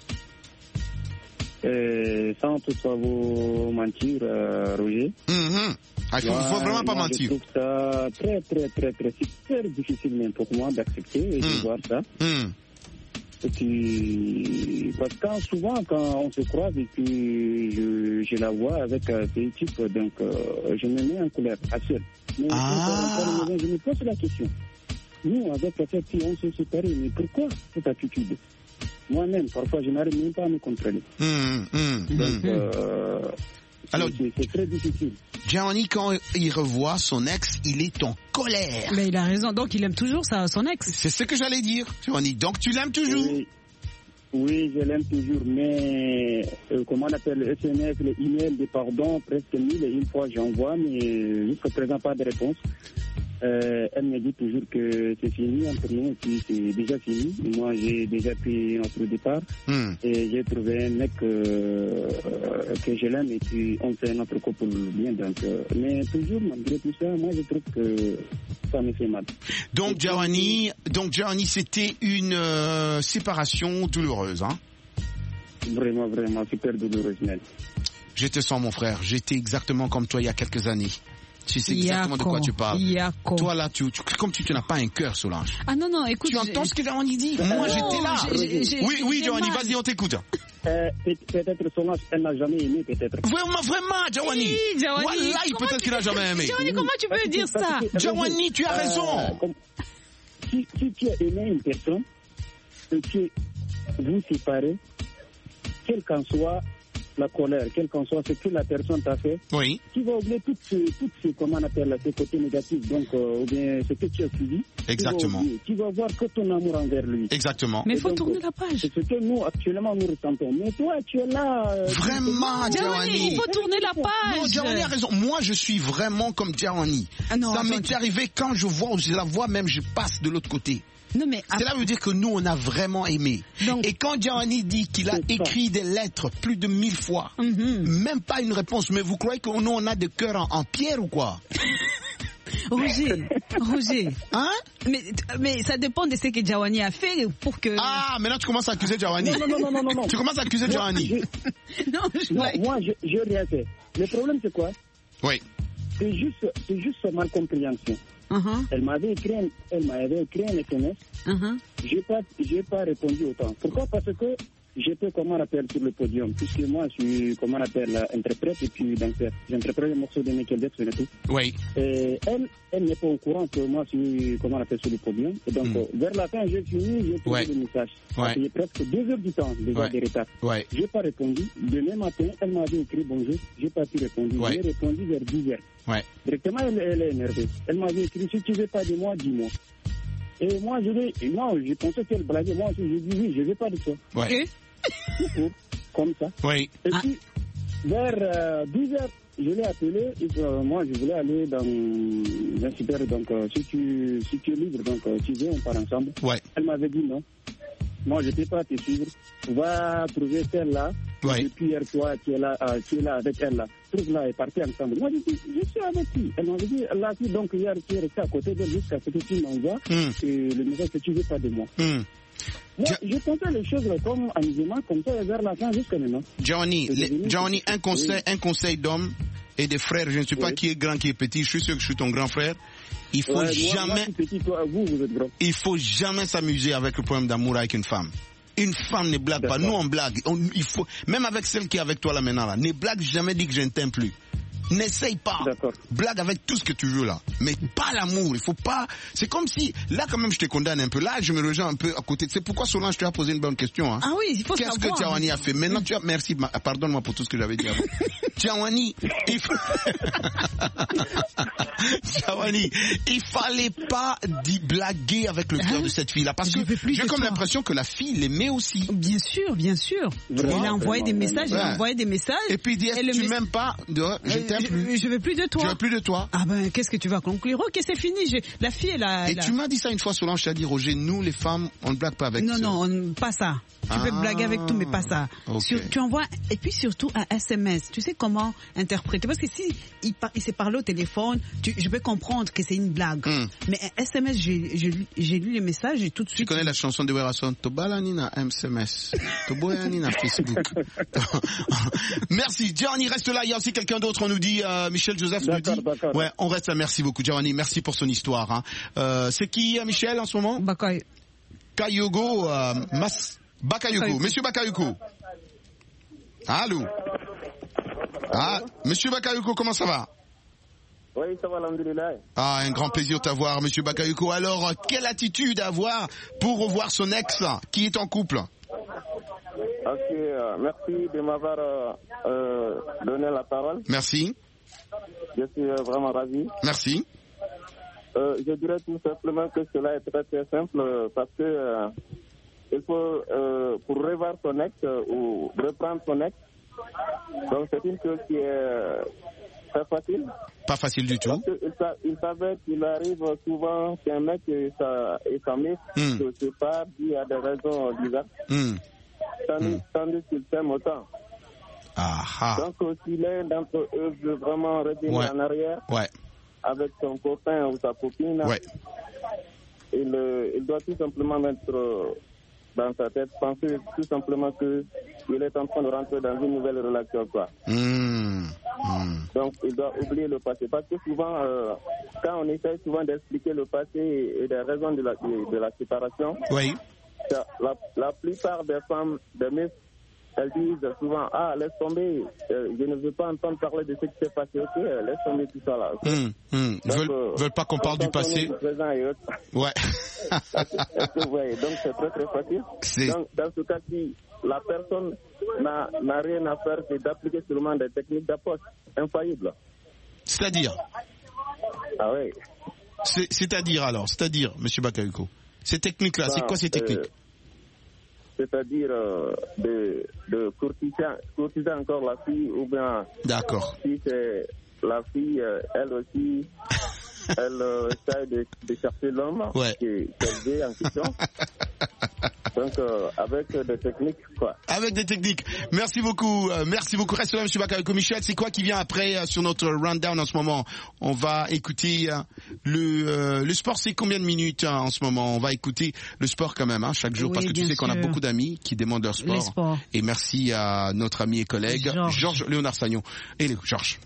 euh, Sans toutefois vous mentir, euh, Roger. Mm-hmm. Ah, il faut, faut vraiment pas moi, mentir. Je trouve ça très, très, très, très, super difficile même pour moi d'accepter et mm. de voir ça. Mm. Et puis, parce que souvent, quand on se croise et que je, je la vois avec euh, ces types, donc euh, je me mets en colère, assez. Mais ah. quand je me pose la question. Nous, avec cette fille, on s'est séparés, mais pourquoi cette attitude? Moi-même, parfois, je n'arrive même pas à me contrôler. Mmh, mmh, donc, mmh. Euh, Alors, c'est, c'est très difficile. Gianni, quand il revoit son ex, il est en colère. Mais il a raison, donc il aime toujours sa, son ex. C'est ce que j'allais dire, Gianni. Donc tu l'aimes toujours? Oui, oui, je l'aime toujours, mais euh, comment on appelle le S M S, le email de pardon, presque mille et une fois j'envoie, mais jusqu'à présent pas de réponse. Euh, elle me dit toujours que c'est fini entre nous, et puis c'est déjà fini. Moi, j'ai déjà pris notre départ mm. et j'ai trouvé un mec euh, que je l'aime et puis on fait notre couple bien. Donc, euh, mais toujours, malgré tout ça, moi, je trouve que ça me fait mal. Donc, Giovanni, donc Giovanni, c'était une euh, séparation douloureuse, hein? Vraiment, vraiment, super douloureuse, même. Je te sens, mon frère. J'étais exactement comme toi il y a quelques années. Tu sais exactement Yako. De quoi tu parles. Yako. Toi là, tu, tu, comme tu, tu n'as pas un cœur, Solange. Ah non, non, écoute. Tu entends ce que Giovanni dit? Moi, j'étais là. J'ai, j'ai, oui, j'ai, oui, j'ai Giovanni, vas-y, on t'écoute. Euh, peut-être Solange, elle n'a jamais aimé, peut-être. Vraiment, vraiment, Giovanni. Oui, Giovanni. Wallahi, peut-être qu'il n'a jamais aimé. Giovanni, comment tu peux dire ça? Giovanni, tu as euh, raison. Comme, si, si tu as aimé une personne, et que vous séparez, quel qu'en soit la colère, quel qu'en soit ce que la personne t'a fait, oui. tu vas oublier toutes ces, toutes ces, comment on appelle, ces côtés négatifs, donc, euh, ou bien ce que tu as suivi. Exactement. Tu vas, tu vas voir que ton amour envers lui. Exactement. Mais il faut donc, tourner la page. C'est ce que nous, actuellement, nous ressentons. Mais toi, tu es là. Euh, vraiment, Giovanni. Il faut tourner la page. Non, Giovanni a raison. Moi, je suis vraiment comme Giovanni. Ah non, ça attends, m'est tu... arrivé quand je vois, je la vois même, je passe de l'autre côté. Non, mais c'est là veut dire que nous on a vraiment aimé. Donc, et quand Giovanni dit qu'il a écrit des lettres plus de mille fois, mm-hmm. même pas une réponse, mais vous croyez que nous on a des cœurs en, en pierre ou quoi? Roger, Roger, hein? Mais, mais ça dépend de ce que Giovanni a fait pour que. Ah, maintenant tu commences à accuser Giovanni. Non, non, non, non, non, non. Tu commences à accuser Giovanni. non, je... non, moi je j'ai rien fait. Le problème c'est quoi? Oui. C'est juste, c'est juste malcompréhension. Uh-huh. Elle m'avait écrit, un, elle m'avait écrit un S M S. Uh-huh. J'ai pas, j'ai pas répondu autant. Pourquoi? Parce que j'étais, comment on appelle, sur le podium, puisque moi, je suis, comment on appelle, interprète et puis danseur. J'interprète le morceau de Michael Jackson et tout. Oui. Et elle, elle n'est pas au courant que moi, je suis, comment on appelle, sur le podium. Et donc, mm. euh, vers la fin, j'ai fini, j'ai posé ouais. le message. Ouais. J'ai presque deux heures du temps, déjà ouais. de retard. Ouais. J'ai pas répondu. Demain matin, elle m'avait écrit bonjour. J'ai pas pu répondre. Ouais. J'ai répondu vers dix heures. Ouais. Directement, elle, elle est énervée. Elle m'avait écrit, si tu veux pas de moi, dis-moi. Et moi, je vais, et moi, je pensais qu'elle blaguait. Moi aussi, je dis oui, je veux pas de toi. Ouais. Comme ça. Oui. Et ah. puis, vers euh, dix heures, je l'ai appelé. Et, euh, moi, je voulais aller dans un super. Donc, euh, si, tu, si tu es libre, donc, euh, tu viens, on part ensemble. Ouais. Elle m'avait dit non. Moi, je ne peux pas te suivre. Va trouver celle-là. Ouais. Et puis, hier, toi, tu es là, euh, tu es là avec elle. Là. Trouve-la et partez ensemble. Moi, je dis, je suis avec qui? Elle m'avait dit, là, si, donc, hier, tu es resté à côté d'elle jusqu'à ce que tu m'envoies. Mm. Et le message que tu ne veux pas de moi. Mm. Moi, je... je pensais les choses comme amusement, comme ça, vers la fin, jusqu'à maintenant. Johnny, les, Johnny, un conseil, oui. un conseil d'homme et de frères. Je ne sais pas oui. qui est grand, qui est petit. Je suis sûr que je suis ton grand frère. Il faut ouais, jamais, moi, moi, petit, toi, vous, vous êtes grand. Il faut jamais s'amuser avec le problème d'amour avec une femme. Une femme ne blague pas. Nous, on blague. On, il faut, même avec celle qui est avec toi là maintenant, là, ne blague jamais, dit que je ne t'aime plus. N'essaye pas. Blague avec tout ce que tu veux là. Mais pas l'amour. Il faut pas. C'est comme si, là quand même je te condamne un peu. Là je me rejoins un peu à côté. C'est pourquoi Solange tu as posé une bonne question. Hein. Ah oui, il faut Qu'est-ce savoir. que Tiawani a fait? Maintenant tu as, merci, pardonne-moi pour tout ce que j'avais dit avant. Tiawani, il faut... Tiawani, il fallait pas d'y blaguer avec le cœur hein? de cette fille là. Parce que j'ai comme l'impression que la fille l'aimait aussi. Bien sûr, bien sûr. Vraiment, elle a envoyé des messages, ouais. elle a envoyé des messages. Et puis dit, est-ce que tu m'aimes pas? De... Je t'aime plus. Je veux plus de toi. Je veux plus de toi. Ah ben, qu'est-ce que tu vas conclure? Ok, c'est fini. Je... La fille, elle a... Et elle a... tu m'as dit ça une fois, Solange, tu as dit, Roger, nous, les femmes, on ne blague pas avec Non, ça. non, on... pas ça. Tu ah, peux blaguer avec tout, mais pas ça. Okay. Sur... Tu envoies... Et puis surtout, un S M S. Tu sais comment interpréter? Parce que si il, par... il s'est parlé au téléphone, tu... je peux comprendre que c'est une blague. Mm. Mais un S M S, j'ai, j'ai lu les messages et tout de suite... Tu connais la chanson de Werason? Tobalanina S M S. Toboyanina Facebook. Merci. Gianni, reste là. Il y a aussi quelqu'un d'autre. On nous dit, euh, Michel Joseph nous dit... Ouais, on reste là. Merci beaucoup, Giovanni. Merci pour son histoire. Hein. Euh, c'est qui, Michel, en ce moment? Bakay. Kayogo, euh, Mas... Bakayoko. Monsieur Bakayoko. Allô? Ah, Monsieur Bakayoko, comment ça va? Oui, ça va, alhamdoulilah. Ah, un grand plaisir de t'avoir, Monsieur Bakayoko. Alors, quelle attitude avoir pour revoir son ex qui est en couple? Ok, euh, merci de m'avoir euh, euh, donné la parole. Merci. Je suis euh, vraiment ravi. Merci. Euh, je dirais tout simplement que cela est très très simple euh, parce que euh, il faut, euh, pour revoir son ex euh, ou reprendre son ex, donc c'est une chose qui est euh, très facile. Pas facile du tout. Parce qu'il il savait qu'il arrive souvent qu'un mec et sa, et sa meuf mm. se séparent dû à des raisons diverses. Mm. Tandis, mm. tandis qu'ils s'aiment autant. Ah, ah. Donc si l'un d'entre eux veut vraiment revenir ouais. en arrière ouais. avec son copain ou sa copine, ouais. il, euh, il doit tout simplement mettre euh, dans sa tête, penser tout simplement qu'il est en train de rentrer dans une nouvelle relation. Quoi. Mmh. Mmh. Donc il doit oublier le passé. Parce que souvent, euh, quand on essaie souvent d'expliquer le passé et des raisons de la, de, de la séparation, oui. la, la plupart des femmes, des meufs, elles disent souvent, ah, laisse tomber, euh, je ne veux pas entendre parler de ce qui s'est passé, ok, laisse tomber tout ça là. Okay? Mmh, mmh. Ils veulent, euh, veulent pas qu'on parle du passé. Du présent et autres. Ouais. Est-ce que vous voyez? Donc c'est très très facile. C'est... Donc dans ce cas-ci, la personne n'a, n'a rien à faire que d'appliquer seulement des techniques d'approche infaillibles. C'est-à-dire? Ah oui. C'est, c'est-à-dire alors, c'est-à-dire, Monsieur Bakayoko, ces techniques-là, ben, c'est quoi ces techniques? Euh, c'est-à-dire euh, de, de courtiser, courtiser encore la fille ou bien... D'accord. Si c'est la fille, euh, elle aussi, elle euh, essaie de, de chercher l'homme ouais. qui est élevé en question. Donc, euh, avec euh, des techniques, quoi. Avec des techniques. Merci beaucoup. Euh, merci beaucoup. Reste là, M. Bakayoko. Michel, c'est quoi qui vient après euh, sur notre rundown en ce moment? On va écouter euh, le euh, le sport. C'est combien de minutes hein, en ce moment? On va écouter le sport quand même, hein, chaque jour, oui, parce que tu sais sûr. Qu'on a beaucoup d'amis qui demandent leur sport. sport. Et merci à notre ami et collègue Georges, Georges Léonard Sagnon. Et Georges.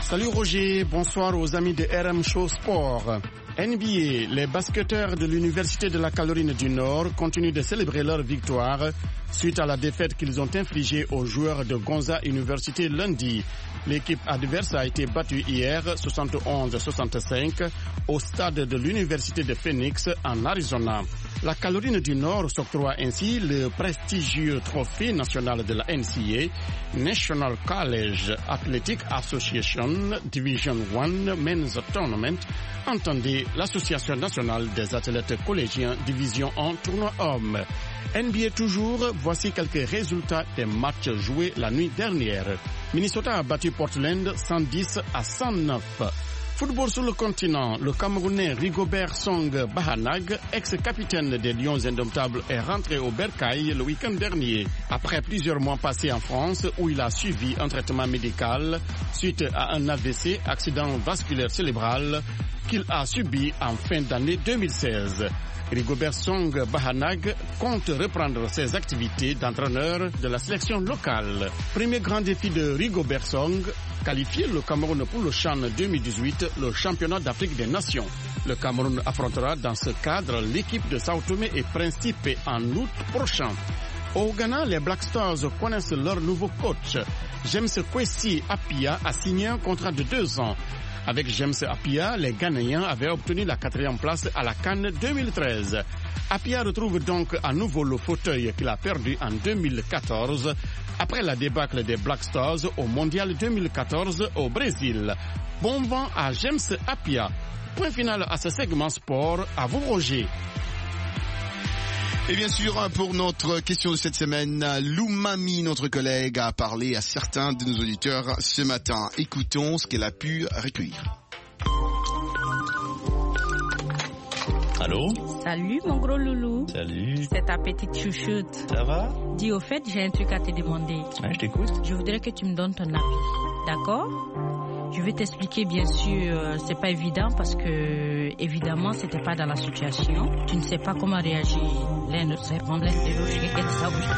Salut Roger, bonsoir aux amis de R M Show Sport. N B A, les basketteurs de l'Université de la Caroline du Nord continuent de célébrer leur victoire suite à la défaite qu'ils ont infligée aux joueurs de Gonzaga University lundi. L'équipe adverse a été battue hier soixante-onze à soixante-cinq au stade de l'Université de Phoenix en Arizona. La Caroline du Nord s'octroie ainsi le prestigieux trophée national de la N C A A, National College Athletic Association Division one Men's Tournament, entendez l'Association nationale des athlètes collégiens Division un tournoi hommes. N B A toujours, voici quelques résultats des matchs joués la nuit dernière. Minnesota a battu Portland cent dix à cent neuf. Football sur le continent, le Camerounais Rigobert Song Bahanag, ex-capitaine des Lions Indomptables, est rentré au Bercail le week-end dernier. Après plusieurs mois passés en France où il a suivi un traitement médical suite à un A V C, accident vasculaire cérébral, qu'il a subi en fin d'année deux mille seize. Rigobert Song Bahanag compte reprendre ses activités d'entraîneur de la sélection locale. Premier grand défi de Rigobert Song, qualifier le Cameroun pour le CHAN deux mille dix-huit, le championnat d'Afrique des Nations. Le Cameroun affrontera dans ce cadre l'équipe de Sao Tomé et Principe en août prochain. Au Ghana, les Black Stars connaissent leur nouveau coach. James Kwesi Appiah a signé un contrat de deux ans. Avec James Appiah, les Ghanéens avaient obtenu la quatrième place à la CAN deux mille treize. Appiah retrouve donc à nouveau le fauteuil qu'il a perdu en deux mille quatorze après la débâcle des Black Stars au Mondial deux mille quatorze au Brésil. Bon vent à James Appiah. Point final à ce segment sport. À vous Roger. Et bien sûr, pour notre question de cette semaine, Loumami, notre collègue, a parlé à certains de nos auditeurs ce matin. Écoutons ce qu'elle a pu recueillir. Allô? Salut mon gros loulou. Salut. C'est ta petite chouchoute. Ça va? Dis au fait, j'ai un truc à te demander. Ouais, je t'écoute. Je voudrais que tu me donnes ton avis. D'accord? Je vais t'expliquer, bien sûr, euh, c'est pas évident parce que, évidemment, c'était pas dans la situation. Tu ne sais pas comment réagir. L'un ne sait pas, l'un de l'autre,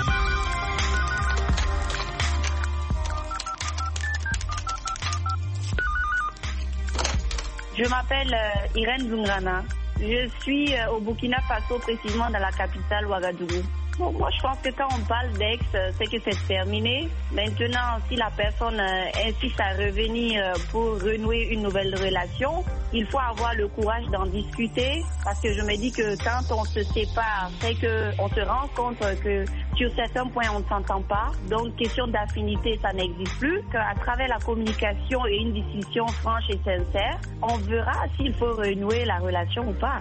Je m'appelle euh, Irène Zungana. Je suis euh, au Burkina Faso, précisément dans la capitale Ouagadougou. Bon, moi, je pense que quand on parle d'ex, c'est que c'est terminé. Maintenant, si la personne euh, insiste à revenir euh, pour renouer une nouvelle relation, il faut avoir le courage d'en discuter. Parce que je me dis que quand on se sépare, c'est qu'on se rend compte que sur certains points, on ne s'entend pas. Donc, question d'affinité, ça n'existe plus. Qu'à travers la communication et une discussion franche et sincère, on verra s'il faut renouer la relation ou pas.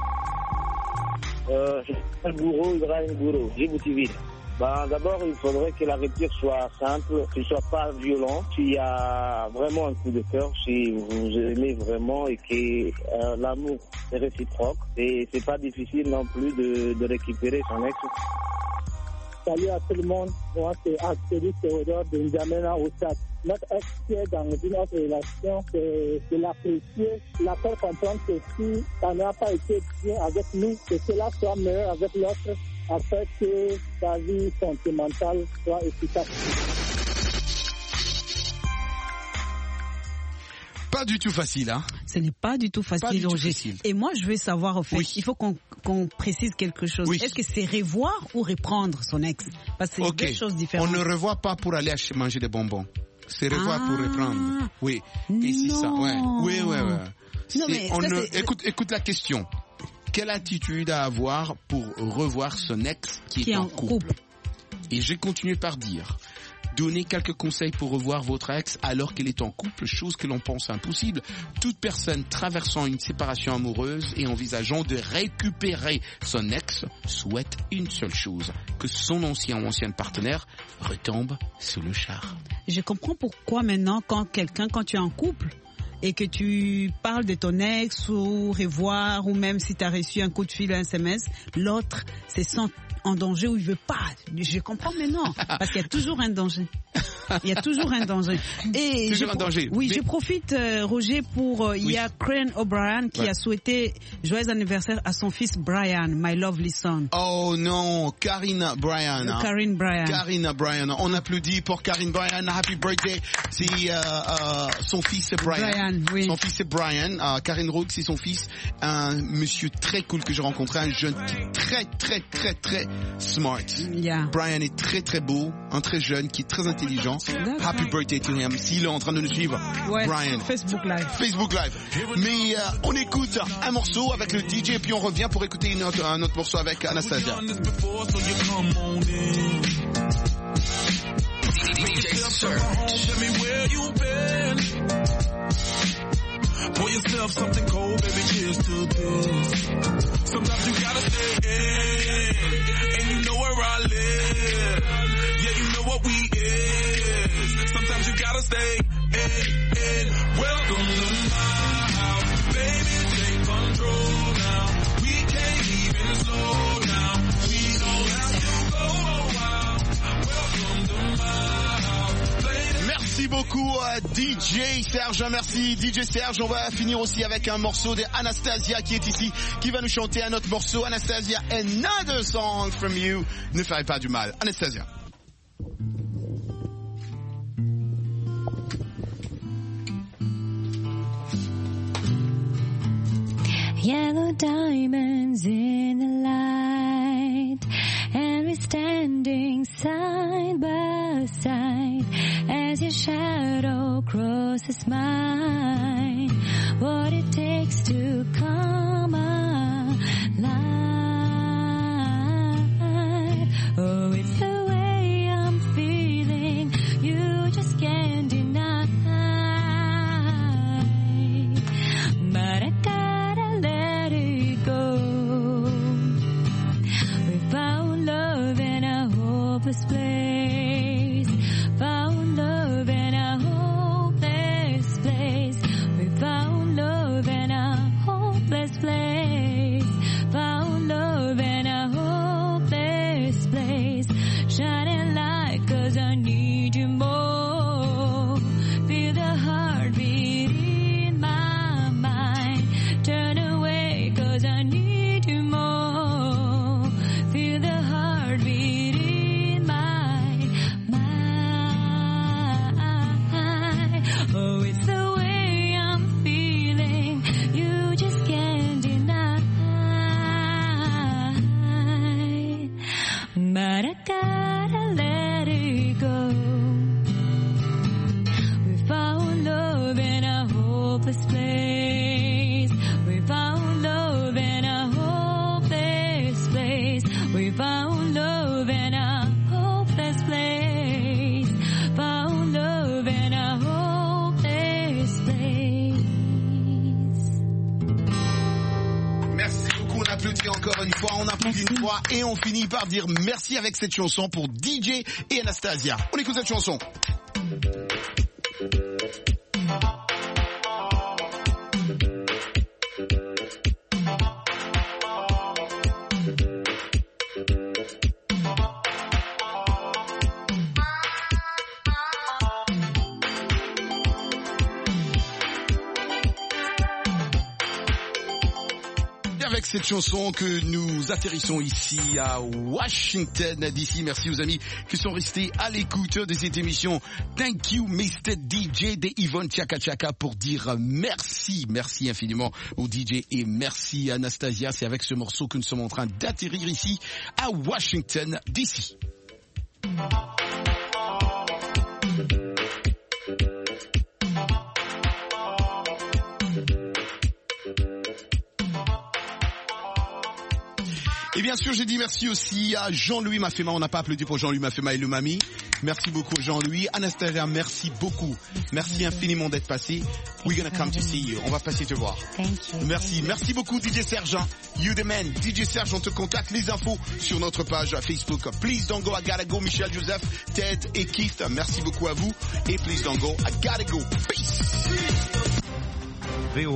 Euh, je m'appelle Gouro, Ibrahim Gouro, Djibouti-Ville. Ben, d'abord, il faudrait que la rupture soit simple, que ce soit pas violent. S'il y a vraiment un coup de cœur, si vous aimez vraiment et que euh, l'amour est réciproque, et c'est pas difficile non plus de, de récupérer son ex. Salut à tout le monde, moi c'est Astérix Théodore de N'Djamena au Tchad. Notre ex qui est dans une autre relation, c'est de l'apprécier, la faire comprendre que si ça n'a pas été bien avec nous, que cela soit meilleur avec l'autre, afin que sa vie sentimentale soit efficace. Pas du tout facile, hein? Ce n'est pas du tout facile, du Roger. tout facile. Et moi, je veux savoir, au fait, Oui. il faut qu'on qu'on précise quelque chose. Oui. Est-ce que c'est revoir ou reprendre son ex? Parce que c'est Ok. deux choses différentes. On ne revoit pas pour aller ach- manger des bonbons. C'est revoir Ah. pour reprendre. Oui. Et c'est ça, ouais. Oui, oui, oui. Non, C'est- mais on ça, ne- c'est- écoute, écoute la question. Quelle attitude à avoir pour revoir son ex qui, Qui est est en en couple? Et j'ai continué par dire, donnez quelques conseils pour revoir votre ex alors qu'elle est en couple, chose que l'on pense impossible. Toute personne traversant une séparation amoureuse et envisageant de récupérer son ex souhaite une seule chose, que son ancien ou ancienne partenaire retombe sous le charme. Je comprends pourquoi maintenant, quand quelqu'un, quand tu es en couple, et que tu parles de ton ex ou revoir, ou même si tu as reçu un coup de fil ou un S M S, l'autre se sent en danger ou il veut pas. Je comprends maintenant, parce qu'il y a toujours un danger. Il y a toujours un danger. Et toujours je, un danger. Oui, Mais... je profite, euh, Roger, pour... Euh, oui. Il y a Crane O'Brien qui ouais. a souhaité joyeux anniversaire à son fils Brian, my lovely son. Oh non, Karine Brian. Hein. Karine Brian. Karine Brian. On applaudit pour Karine Brian. Happy birthday. C'est euh, euh, son fils Brian. Brian oui. Son fils c'est Brian. Euh, Karine Rogue, c'est son fils. Un monsieur très cool que j'ai rencontré. Un jeune qui est très, très, très, très smart. Yeah. Brian est très, très beau. Un très jeune qui est très intelligent. Happy birthday to him. S'il est en train de nous suivre, ouais, Brian. Facebook Live. Facebook Live. Mais euh, on écoute un morceau avec le D J et puis on revient pour écouter une autre, un autre morceau avec Anastasia. Pour yourself something cold, baby, cheers to this. Sometimes you gotta stay in, and you know where I live. Yeah, you know what we is. Sometimes you gotta stay in, in. Welcome to my house, baby, take control now. We can't even slow down. We don't have to go a while. Welcome to my house. Merci beaucoup à D J Serge, merci D J Serge. On va finir aussi avec un morceau de Anastasia qui est ici, qui va nous chanter un autre morceau. Anastasia, another song from you. Ne fallait pas du mal. Anastasia. Yellow diamonds in the light, and we're standing side by side as your shadow crosses mine. What it takes to come alive. Oh, it's the way I'm feeling, you just can't deny. But I gotta let it go. We found love in a hopeless place. Found love in a hopeless place. We found love in a hopeless place. Found love in a hopeless place. Shining light 'cause I need you more. Feel the heartbeat in my mind. Turn away 'cause I need you more. Feel the heartbeat in my mind. Oh, it's the way I'm feeling, you just can't deny. But I gotta let it go. We found love in a hopeless place. We found love in a hopeless place. We found love in a hopeless place. Found love in a hopeless place. Merci beaucoup, on applaudit encore une fois, on applaudit une fois et on finit par dire merci avec cette chanson pour D J et Anastasia. On écoute cette chanson. Avec cette chanson que nous atterrissons ici à Washington D C. Merci aux amis qui sont restés à l'écoute de cette émission. Thank you mister D J de Yvonne Chaka Chaka pour dire merci, merci infiniment au D J et merci Anastasia. C'est avec ce morceau que nous sommes en train d'atterrir ici à Washington D C. Et bien sûr, j'ai dit merci aussi à Jean-Louis Mafema. On n'a pas applaudi pour Jean-Louis Mafema et le Mami. Merci beaucoup Jean-Louis. Anastasia, merci beaucoup. Merci infiniment d'être passé. We're gonna come to see you. On va passer te voir. Thank you. Merci. Merci beaucoup D J Serge. You the man. D J Serge, on te contacte. Les infos sur notre page Facebook. Please don't go, I gotta go. Michel Joseph, Ted et Keith. Merci beaucoup à vous. Et please don't go, I gotta go. Peace.